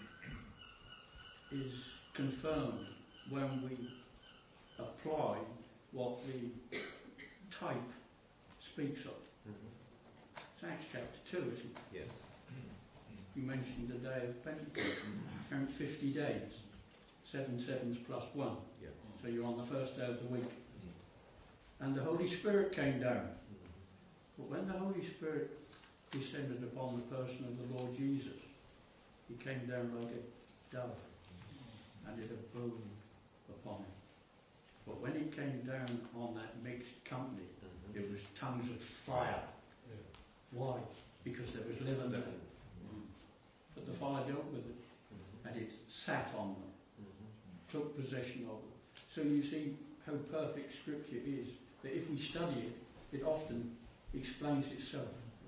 is confirmed when we apply what the type speaks of. Mm-hmm. It's Acts chapter two, isn't it? Yes. You mentioned the day of Pentecost. Count fifty days. Seven sevens plus one. Yeah. So you're on the first day of the week. And the Holy Spirit came down. But when the Holy Spirit descended upon the person of the Lord Jesus, he came down like a dove, and it abode upon him. But when he came down on that mixed company, mm-hmm. it was tongues of fire. Yeah. Why? Because there was leaven there. Mm. But the fire dealt with it, mm-hmm. and it sat on them, mm-hmm. took possession of them. So you see how perfect Scripture is, that if we study it, it often explains itself.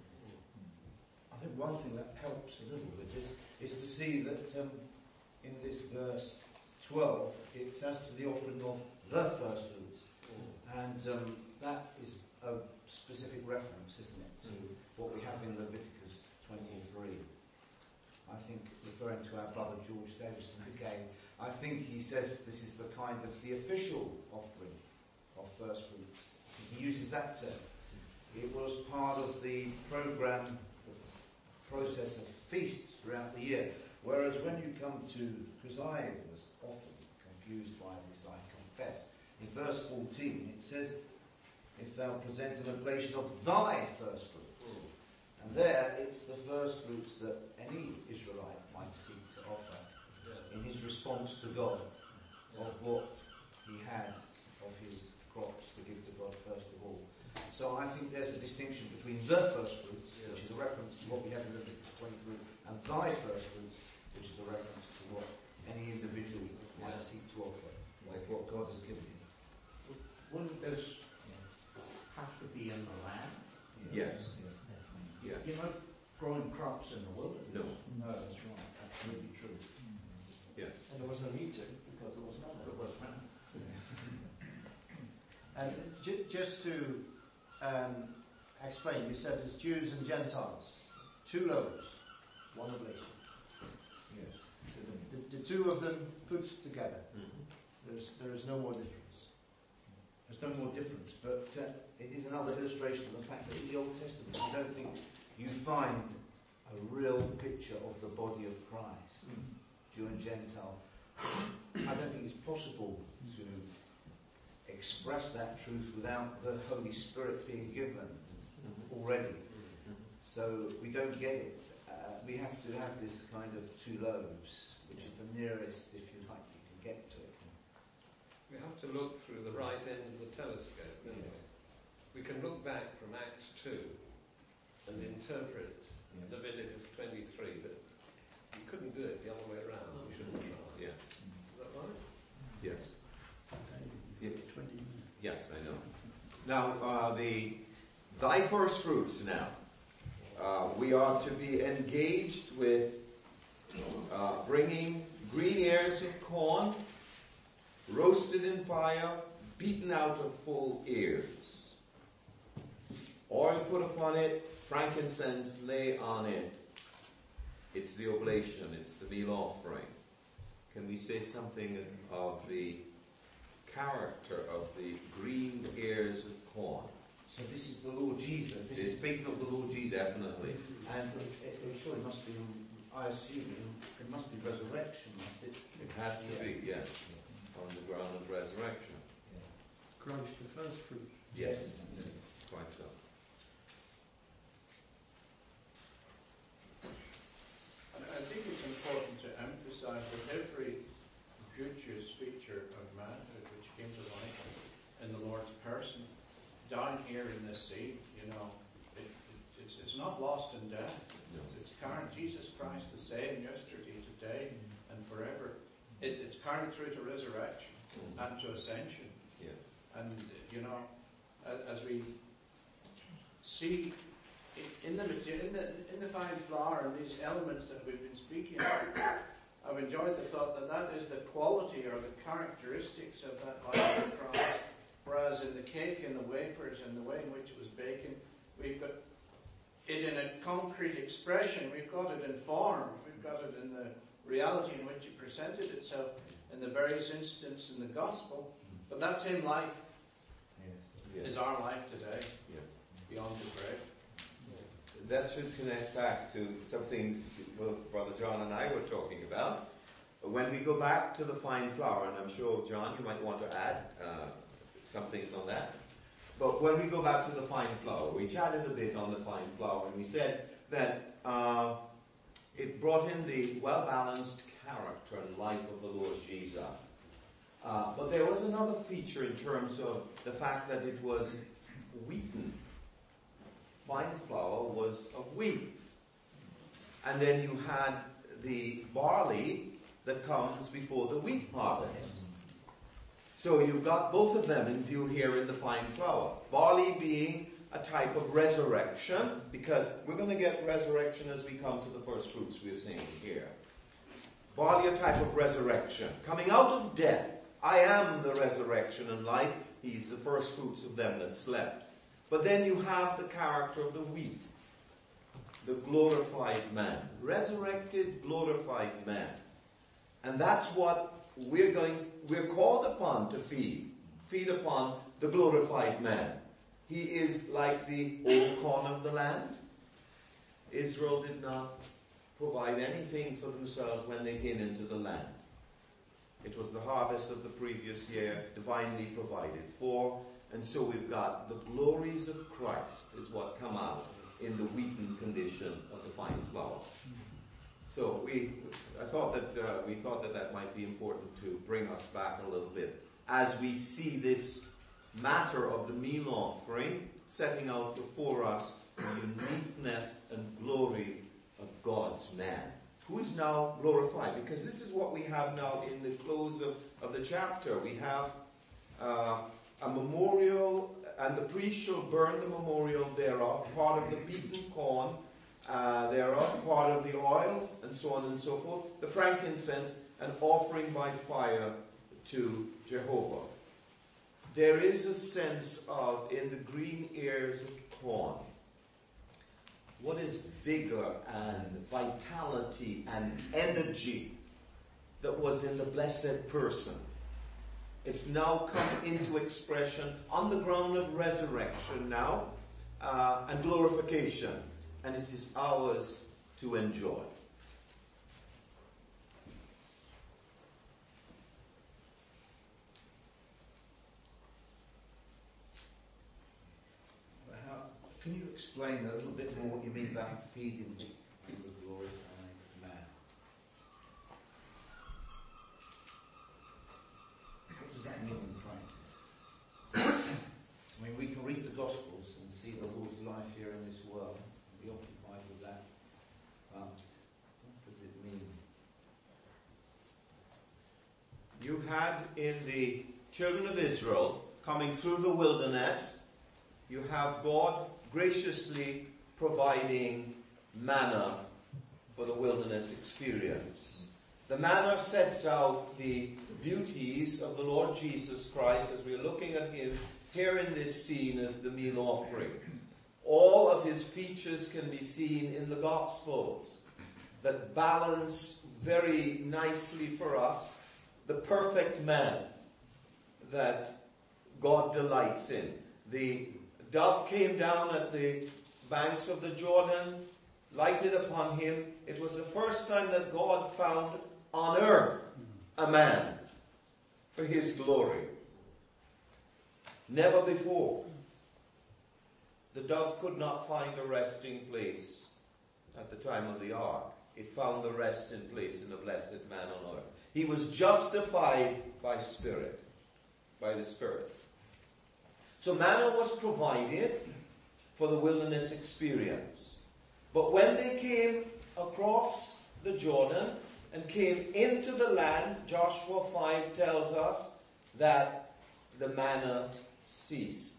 I think one thing that helps a little with this is to see that um, in this verse twelve, it says to the offering of the first fruits. Mm. And um, that is a specific reference, isn't it, to mm. what we have in Leviticus twenty-three. I think, referring to our brother George Davison again, I think he says this is the kind of the official offering of first fruits. He uses that term. It was part of the program, the process of feasts throughout the year. Whereas when you come to, because I was often confused by this, I confess, in verse fourteen it says, if thou present an oblation of thy first fruits. Mm. And there it's the first fruits that any Israelite might seek to offer yeah. in his response to God yeah. of what he had of his crops to give to God first of all. So I think there's a distinction between the first fruits, yeah. which is a reference to what we have in Leviticus twenty-three, and thy first fruits, which is a reference to what any individual yeah. might seek to offer, like what God has given him. Wouldn't this have to be in the land? Yes. Yes. yes. You're not growing crops in the wilderness. No. No, that's right. Absolutely true. Yes. And there was no need to, because there was none. There was none. And j- just to um, explain, you said it's Jews and Gentiles. Two loaves, one oblation. Yes. The, the two of them put together. Mm-hmm. There's, there is no more difference. There's no more difference, but uh, it is another illustration of the fact that in the Old Testament I don't think you find a real picture of the body of Christ, mm. Jew and Gentile. I don't think it's possible to express that truth without the Holy Spirit being given mm-hmm. already. Mm-hmm. So we don't get it. Uh, we have to have this kind of two loaves, which is the nearest, if you like, you can get to it. We have to look through the right end of the telescope, don't yes. we? We can look back from Acts two and interpret yeah. Leviticus twenty-three, but you couldn't do it the other way around. We shouldn't try. Yes. Is that right? Yes. Okay. twenty minutes. Yes, I know. Now, uh, the thy first fruits now. Uh, we are to be engaged with uh, bringing green ears of corn, roasted in fire, beaten out of full ears. Oil put upon it, frankincense lay on it. It's the oblation, it's the meal offering. Can we say something of the character of the green ears of corn? So this is the Lord Jesus. This, This is speaking of the Lord Jesus. Definitely. And it, it surely must be, I assume, it must be resurrection, must it? It has to be, yes, on the ground of resurrection. Christ the first fruit. Yes, quite so. And I think it's important to emphasize that every beauteous feature of manhood which came to life in the Lord's person, down here in this scene, you know, it, it, it's, it's not lost in death. No. It's current. Jesus Christ the same yesterday, today, and forever. It, it's current through to resurrection Mm. and to ascension. Yes. And, you know, as, as we see in the, in the in the fine flower and these elements that we've been speaking about, I've enjoyed the thought that that is the quality or the characteristics of that life of Christ. Whereas in the cake and the wafers and the way in which it was baken, we've got it in a concrete expression. We've got it in form. We've got it in the reality in which it presented itself in the various instances in the gospel. But that same life Yes. is our life today, Yeah. beyond the grave. That should connect back to some things both Brother John and I were talking about. When we go back to the fine flour, and I'm sure, John, you might want to add uh, some things on that. But when we go back to the fine flour, we chatted a bit on the fine flour, and we said that uh, it brought in the well-balanced character and life of the Lord Jesus. Uh, but there was another feature in terms of the fact that it was wheaten. Fine flour was of wheat. And then you had the barley that comes before the wheat harvest. So you've got both of them in view here in the fine flour. Barley being a type of resurrection, because we're going to get resurrection as we come to the first fruits we're seeing here. Barley, a type of resurrection. Coming out of death. I am the resurrection and life. He's the first fruits of them that slept. But then you have the character of the wheat. The glorified man. Resurrected, glorified man. And that's what we're going, we're called upon to feed. Feed upon the glorified man. He is like the old corn of the land. Israel did not provide anything for themselves when they came into the land. It was the harvest of the previous year, divinely provided for. And so we've got the glories of Christ is what come out in the wheaten condition of the fine flour. So we, I thought that uh, we thought that that might be important to bring us back a little bit as we see this matter of the meal offering setting out before us the uniqueness and glory of God's man, who is now glorified. Because this is what we have now in the close of, of the chapter. We have uh, a memorial, and the priest shall burn the memorial thereof, part of the beaten corn uh, thereof, part of the oil, and so on and so forth, the frankincense, an offering by fire to Jehovah. There is a sense of, in the green ears of corn, what is vigor and vitality and energy that was in the blessed person. It's now come into expression on the ground of resurrection now, uh, and glorification. And it is ours to enjoy. How, can you explain a little bit more what you mean by feeding the, the glorified man? What does that mean in practice? I mean, we can read the Gospels and see the Lord's life here in this world, and be occupied with that. But what does it mean? You had in the children of Israel coming through the wilderness, you have God graciously providing manna for the wilderness experience. The manna sets out the beauties of the Lord Jesus Christ as we're looking at him here in this scene as the meal offering. All of his features can be seen in the Gospels that balance very nicely for us the perfect man that God delights in. The dove came down at the banks of the Jordan, lighted upon him. It was the first time that God found on earth a man for his glory. Never before. The dove could not find a resting place at the time of the ark. It found the resting place in the blessed man on earth. He was justified by Spirit, by the Spirit. So manna was provided for the wilderness experience. But when they came across the Jordan and came into the land, Joshua five tells us that the manna ceased.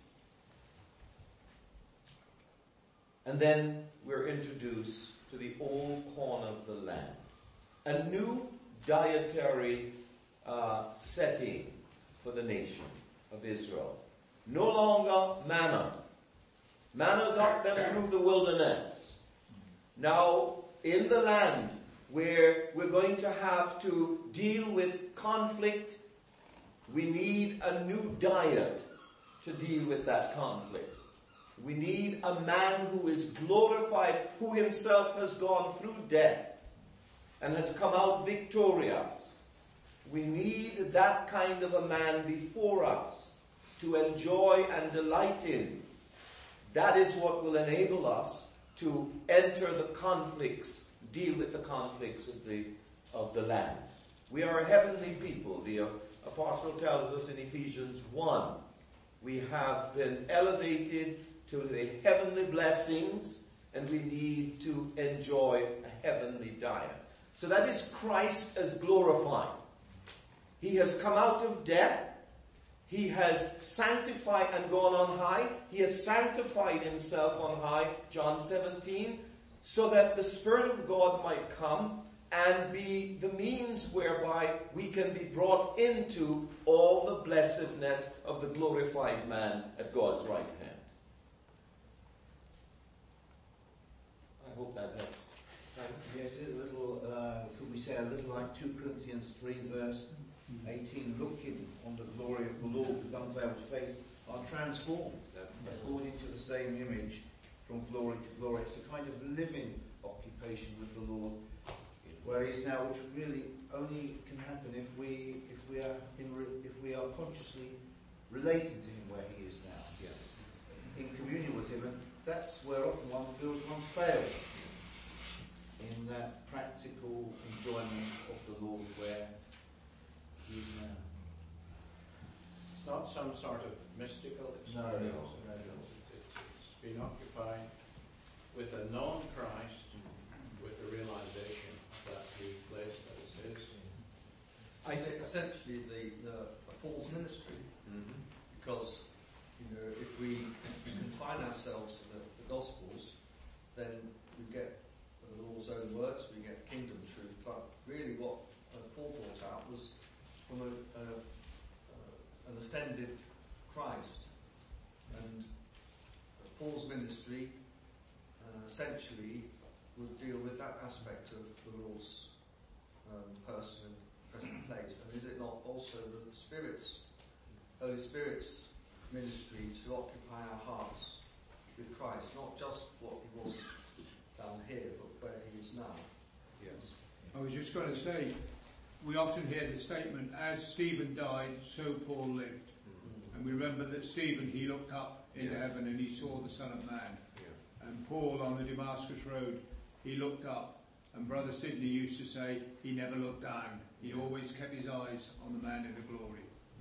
And then we're introduced to the old corn of the land. A new dietary uh, setting for the nation of Israel. No longer manna. Manna got them through the wilderness. Now, in the land where we're going to have to deal with conflict, we need a new diet to deal with that conflict. We need a man who is glorified, who himself has gone through death and has come out victorious. We need that kind of a man before us to enjoy and delight in. That is what will enable us to enter the conflicts, deal with the conflicts of the, of the land. We are a heavenly people. The uh, apostle tells us in Ephesians one, we have been elevated to the heavenly blessings, and we need to enjoy a heavenly diet. So that is Christ as glorified. He has come out of death. He has sanctified and gone on high. He has sanctified himself on high, John seventeen, so that the Spirit of God might come and be the means whereby we can be brought into all the blessedness of the glorified man at God's right hand. I hope that helps. Simon? Yes, a little, uh, could we say a little like two Corinthians three verse eighteen, looking on the glory of the Lord with unveiled face, are transformed That's according to the same image from glory to glory. It's a kind of living occupation with the Lord where he is now, which really only can happen if we if we are in re, if we are consciously related to him where he is now, yes. in communion with him, and that's where often one feels one's failed in that practical enjoyment of the Lord where he is now. It's not some sort of mystical experience. No, no, no. It's been occupied with a known Christ, with the realization of that new place that is his. I think essentially the, the Paul's ministry, Mm-hmm. because you know if we confine ourselves to the, the Gospels, then we get the Lord's own words, we get kingdom truth. But really, what uh, Paul brought out was from a, a, uh, an ascended Christ, and Paul's ministry uh, essentially would deal with that aspect of the Lord's um, person and present place. And is it not also the Spirit's, Holy Spirit's ministry to occupy our hearts with Christ, not just what he was down here, but where he is now? Yes. I was just going to say, we often hear the statement, as Stephen died, so Paul lived. Mm-hmm. And we remember that Stephen, he looked up into yes. heaven and he saw the Son of Man. Yeah. And Paul on the Damascus Road, he looked up. And Brother Sidney used to say, he never looked down. He always kept his eyes on the man in the glory.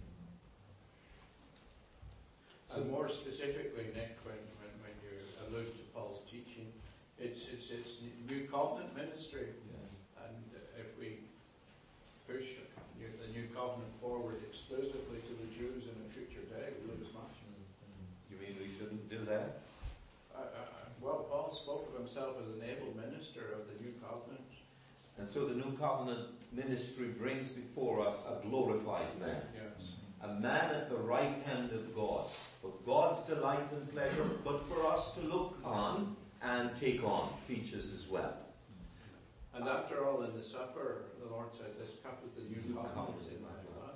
So more specifically, Nick, when, when, when you allude to Paul's teaching, it's it's it's new covenant ministry, yes. and uh, if we push new, the new covenant forward exclusively to the Jews in a future day, we lose much. You mean we shouldn't do that? Uh, uh, well, Paul spoke of himself as an able minister of the new covenant, And so the New Covenant ministry brings before us a glorified man. Yes. A man at the right hand of God. For God's delight and pleasure, but for us to look on and take on features as well. And after all, in the supper, the Lord said, this cup is the new covenant in my blood.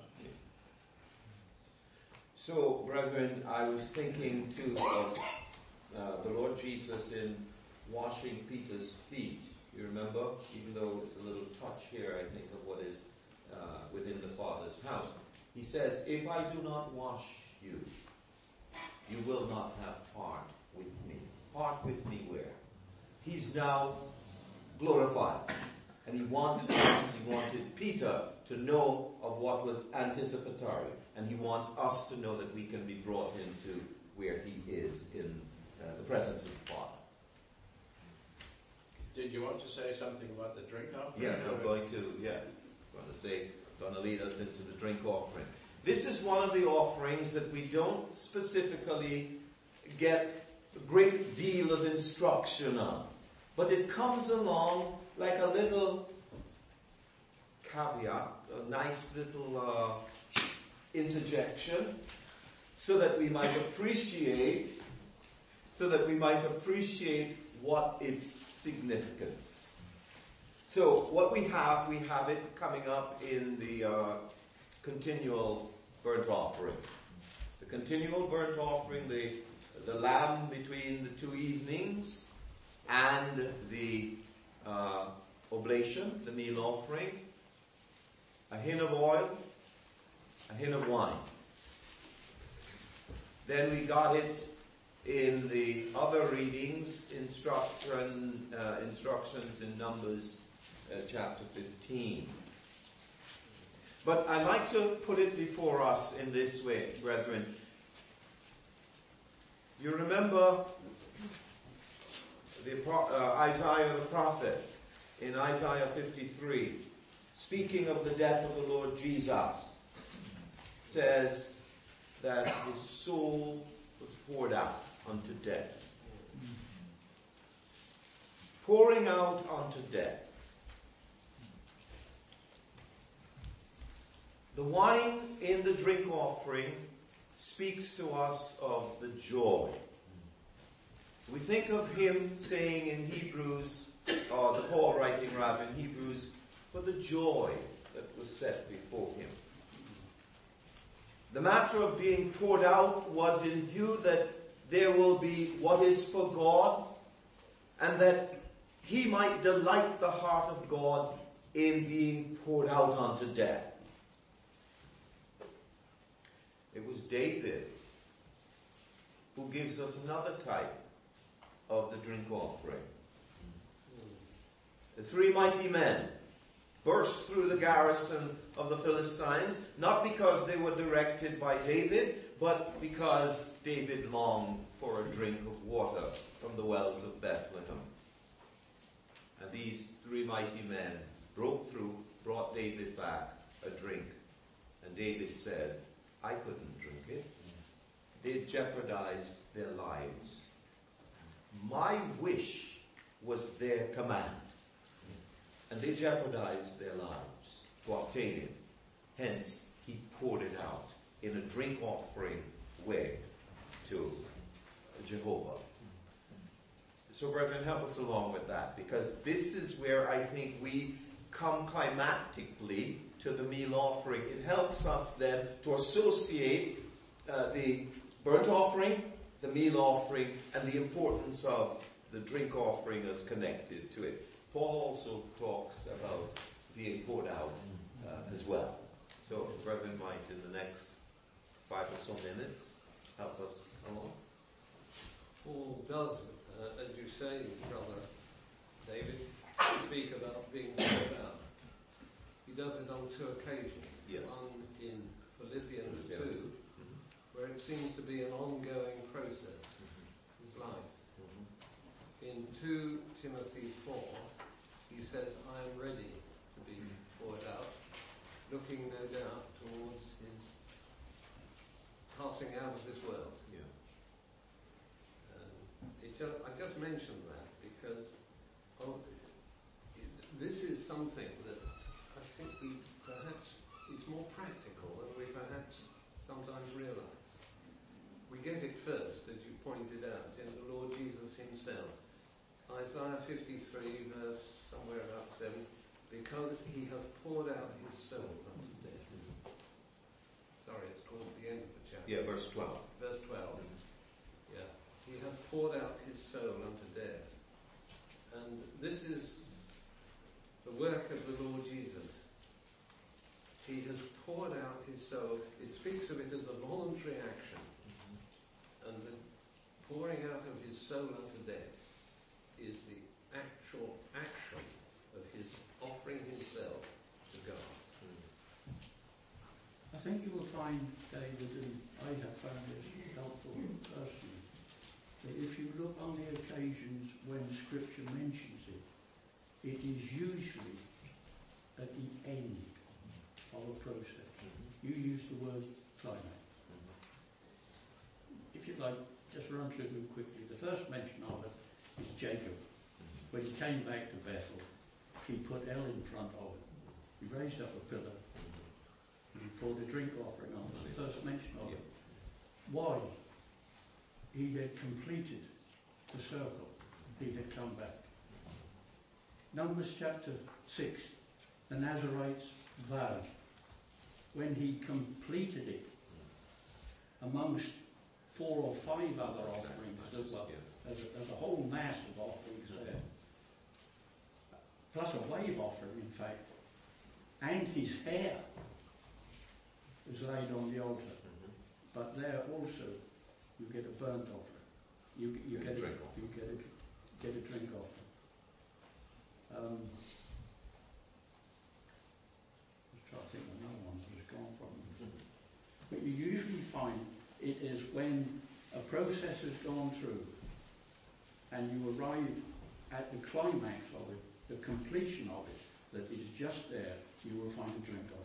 So, brethren, I was thinking too of uh, the Lord Jesus in washing Peter's feet. You remember? Even though it's a little touch here, I think, of what is uh, within the Father's house. He says, if I do not wash you, you will not have part with me. Part with me where? He's now glorified. And he wants us, he wanted Peter to know of what was anticipatory. And he wants us to know that we can be brought into where he is in uh, the presence of the Father. Did you want to say something about the drink offering? Yes, I'm going to, yes. I'm going to say, going to lead us into the drink offering. This is one of the offerings that we don't specifically get a great deal of instruction on. But it comes along like a little caveat, a nice little uh, interjection, so that we might appreciate, so that we might appreciate what its significance. So what we have, we have it coming up in the uh, continual burnt offering. The continual burnt offering, the the lamb between the two evenings, and the uh, oblation, the meal offering, a hin of oil, a hin of wine. Then we got it in the other readings, instruction, uh, instructions in Numbers uh, chapter fifteen. But I like to put it before us in this way, brethren. You remember the uh, Isaiah the prophet in Isaiah fifty-three, speaking of the death of the Lord Jesus, says that his soul was poured out unto death. Pouring out unto death. The wine in the drink offering speaks to us of the joy. We think of him saying in Hebrews, or the Paul writing rather in Hebrews, for the joy that was set before him. The matter of being poured out was in view that there will be what is for God, and that he might delight the heart of God in being poured out unto death. It was David who gives us another type of the drink offering. The three mighty men burst through the garrison of the Philistines, not because they were directed by David, but because David longed for a drink of water from the wells of Bethlehem. And these three mighty men broke through, brought David back a drink. And David said, I couldn't drink it. They jeopardized their lives. My wish was their command. And they jeopardized their lives to obtain it. Hence, he poured it out in a drink offering way to Jehovah. So, brethren, help us along with that, because this is where I think we come climactically to the meal offering. It helps us then to associate uh, the burnt offering, the meal offering, and the importance of the drink offering as connected to it. Paul also talks about being poured out uh, as well. So, brethren, might in the next five or so minutes help us along. Paul does, uh, as you say, brother David, speak about being poured out. He does it on two occasions. Yes. One in Philippians Yes. two, Mm-hmm. where it seems to be an ongoing process, his life. Mm-hmm. In two Timothy four, he says, I am ready to be poured out, looking no doubt towards his passing out of this world. Yeah. Um, it just, I just mentioned that because oh, this is something that I think we perhaps is more practical than we perhaps sometimes realise. We get it first, as you pointed out, in the Lord Jesus himself. Isaiah fifty-three, verse somewhere about seven, because he hath poured out his soul unto death. Sorry, it's towards the end of the chapter. Yeah, verse twelve. Verse twelve. Yeah. He hath poured out his soul unto death. And this is the work of the Lord Jesus. He has poured out his soul. It speaks of it as a voluntary action. And the pouring out of his soul unto death is the actual action of his offering himself to God. I think you will find, David, and I have found this helpful personally, that if you look on the occasions when Scripture mentions it, it is usually at the end of a process. You use the word climax. If you like, just run through them quickly. The first mention of it is Jacob. When he came back to Bethel, he put El in front of it. He raised up a pillar. He poured a drink offering on it. The first mention of it. Why? He had completed the circle. He had come back. Numbers chapter six, the Nazarites' vow. When he completed it, amongst four or five other offerings, there were, there's, a, there's a whole mass of offerings there, plus a wave offering, in fact, and his hair was laid on the altar. But there also you get a burnt offering. You, you get a drink offering. You get a, get a drink offering. Um, let's try to think of another one that's gone from them. But you usually find it is when a process has gone through and you arrive at the climax of it, the completion of it, that is just there, you will find a drink offering.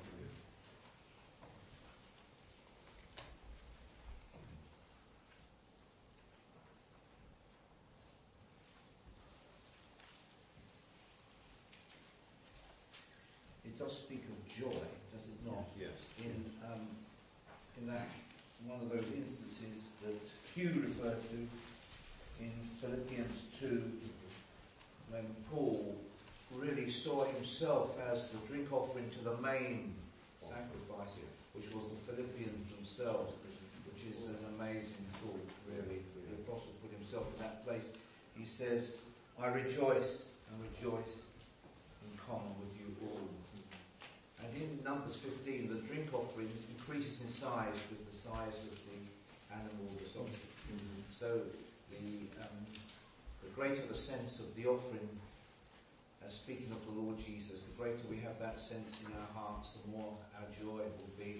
It does speak of joy, does it not? Yes. In um, in that one of those instances that Hugh referred to in Philippians two, when Paul really saw himself as the drink offering to the main sacrifice, which was the Philippians themselves, which is an amazing thought, really. The apostle put himself in that place. He says, I rejoice and rejoice in common with you all. And in Numbers fifteen, the drink offering increases in size with the size of the animal that's offered. Mm-hmm. So the, um, the greater the sense of the offering, uh, speaking of the Lord Jesus, the greater we have that sense in our hearts, the more our joy will be,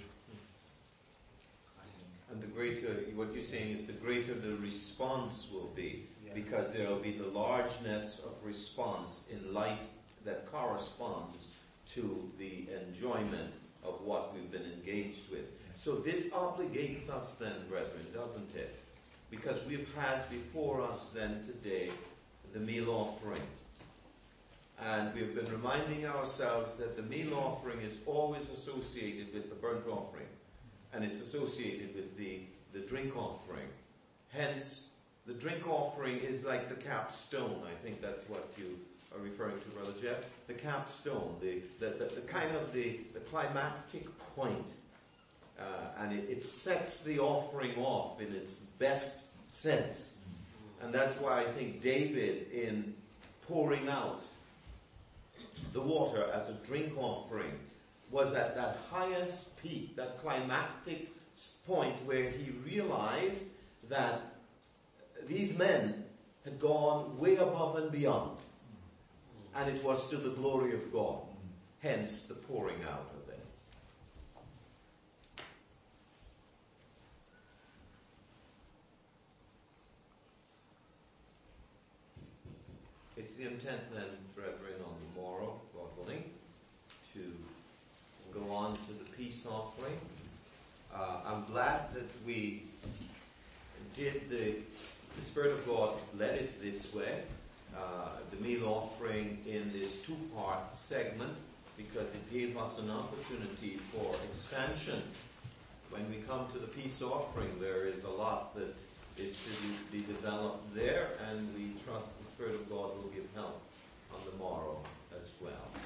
I think. And the greater, what you're saying is the greater the response will be, yeah. Because there will be the largeness of response in light that corresponds to the enjoyment of what we've been engaged with. So this obligates us then, brethren, doesn't it? Because we've had before us then today the meal offering. And we've been reminding ourselves that the meal offering is always associated with the burnt offering. And it's associated with the, the drink offering. Hence, the drink offering is like the capstone. I think that's what you are referring to, Brother Jeff. The capstone, the, the, the, the kind of the, the climactic point. Uh, and it, it sets the offering off in its best sense. And that's why I think David, in pouring out the water as a drink offering, was at that highest peak, that climactic point where he realized that these men had gone way above and beyond. And it was to the glory of God. Hence the pouring out of them. It's the intent then, brethren, on the morrow, God willing, to go on to the peace offering. Uh, I'm glad that we did the, the Spirit of God led it this way. uh, the meal offering in this two-part segment because it gave us an opportunity for expansion. When we come to the peace offering, there is a lot that is to be developed there, and we trust the Spirit of God will give help on the morrow as well.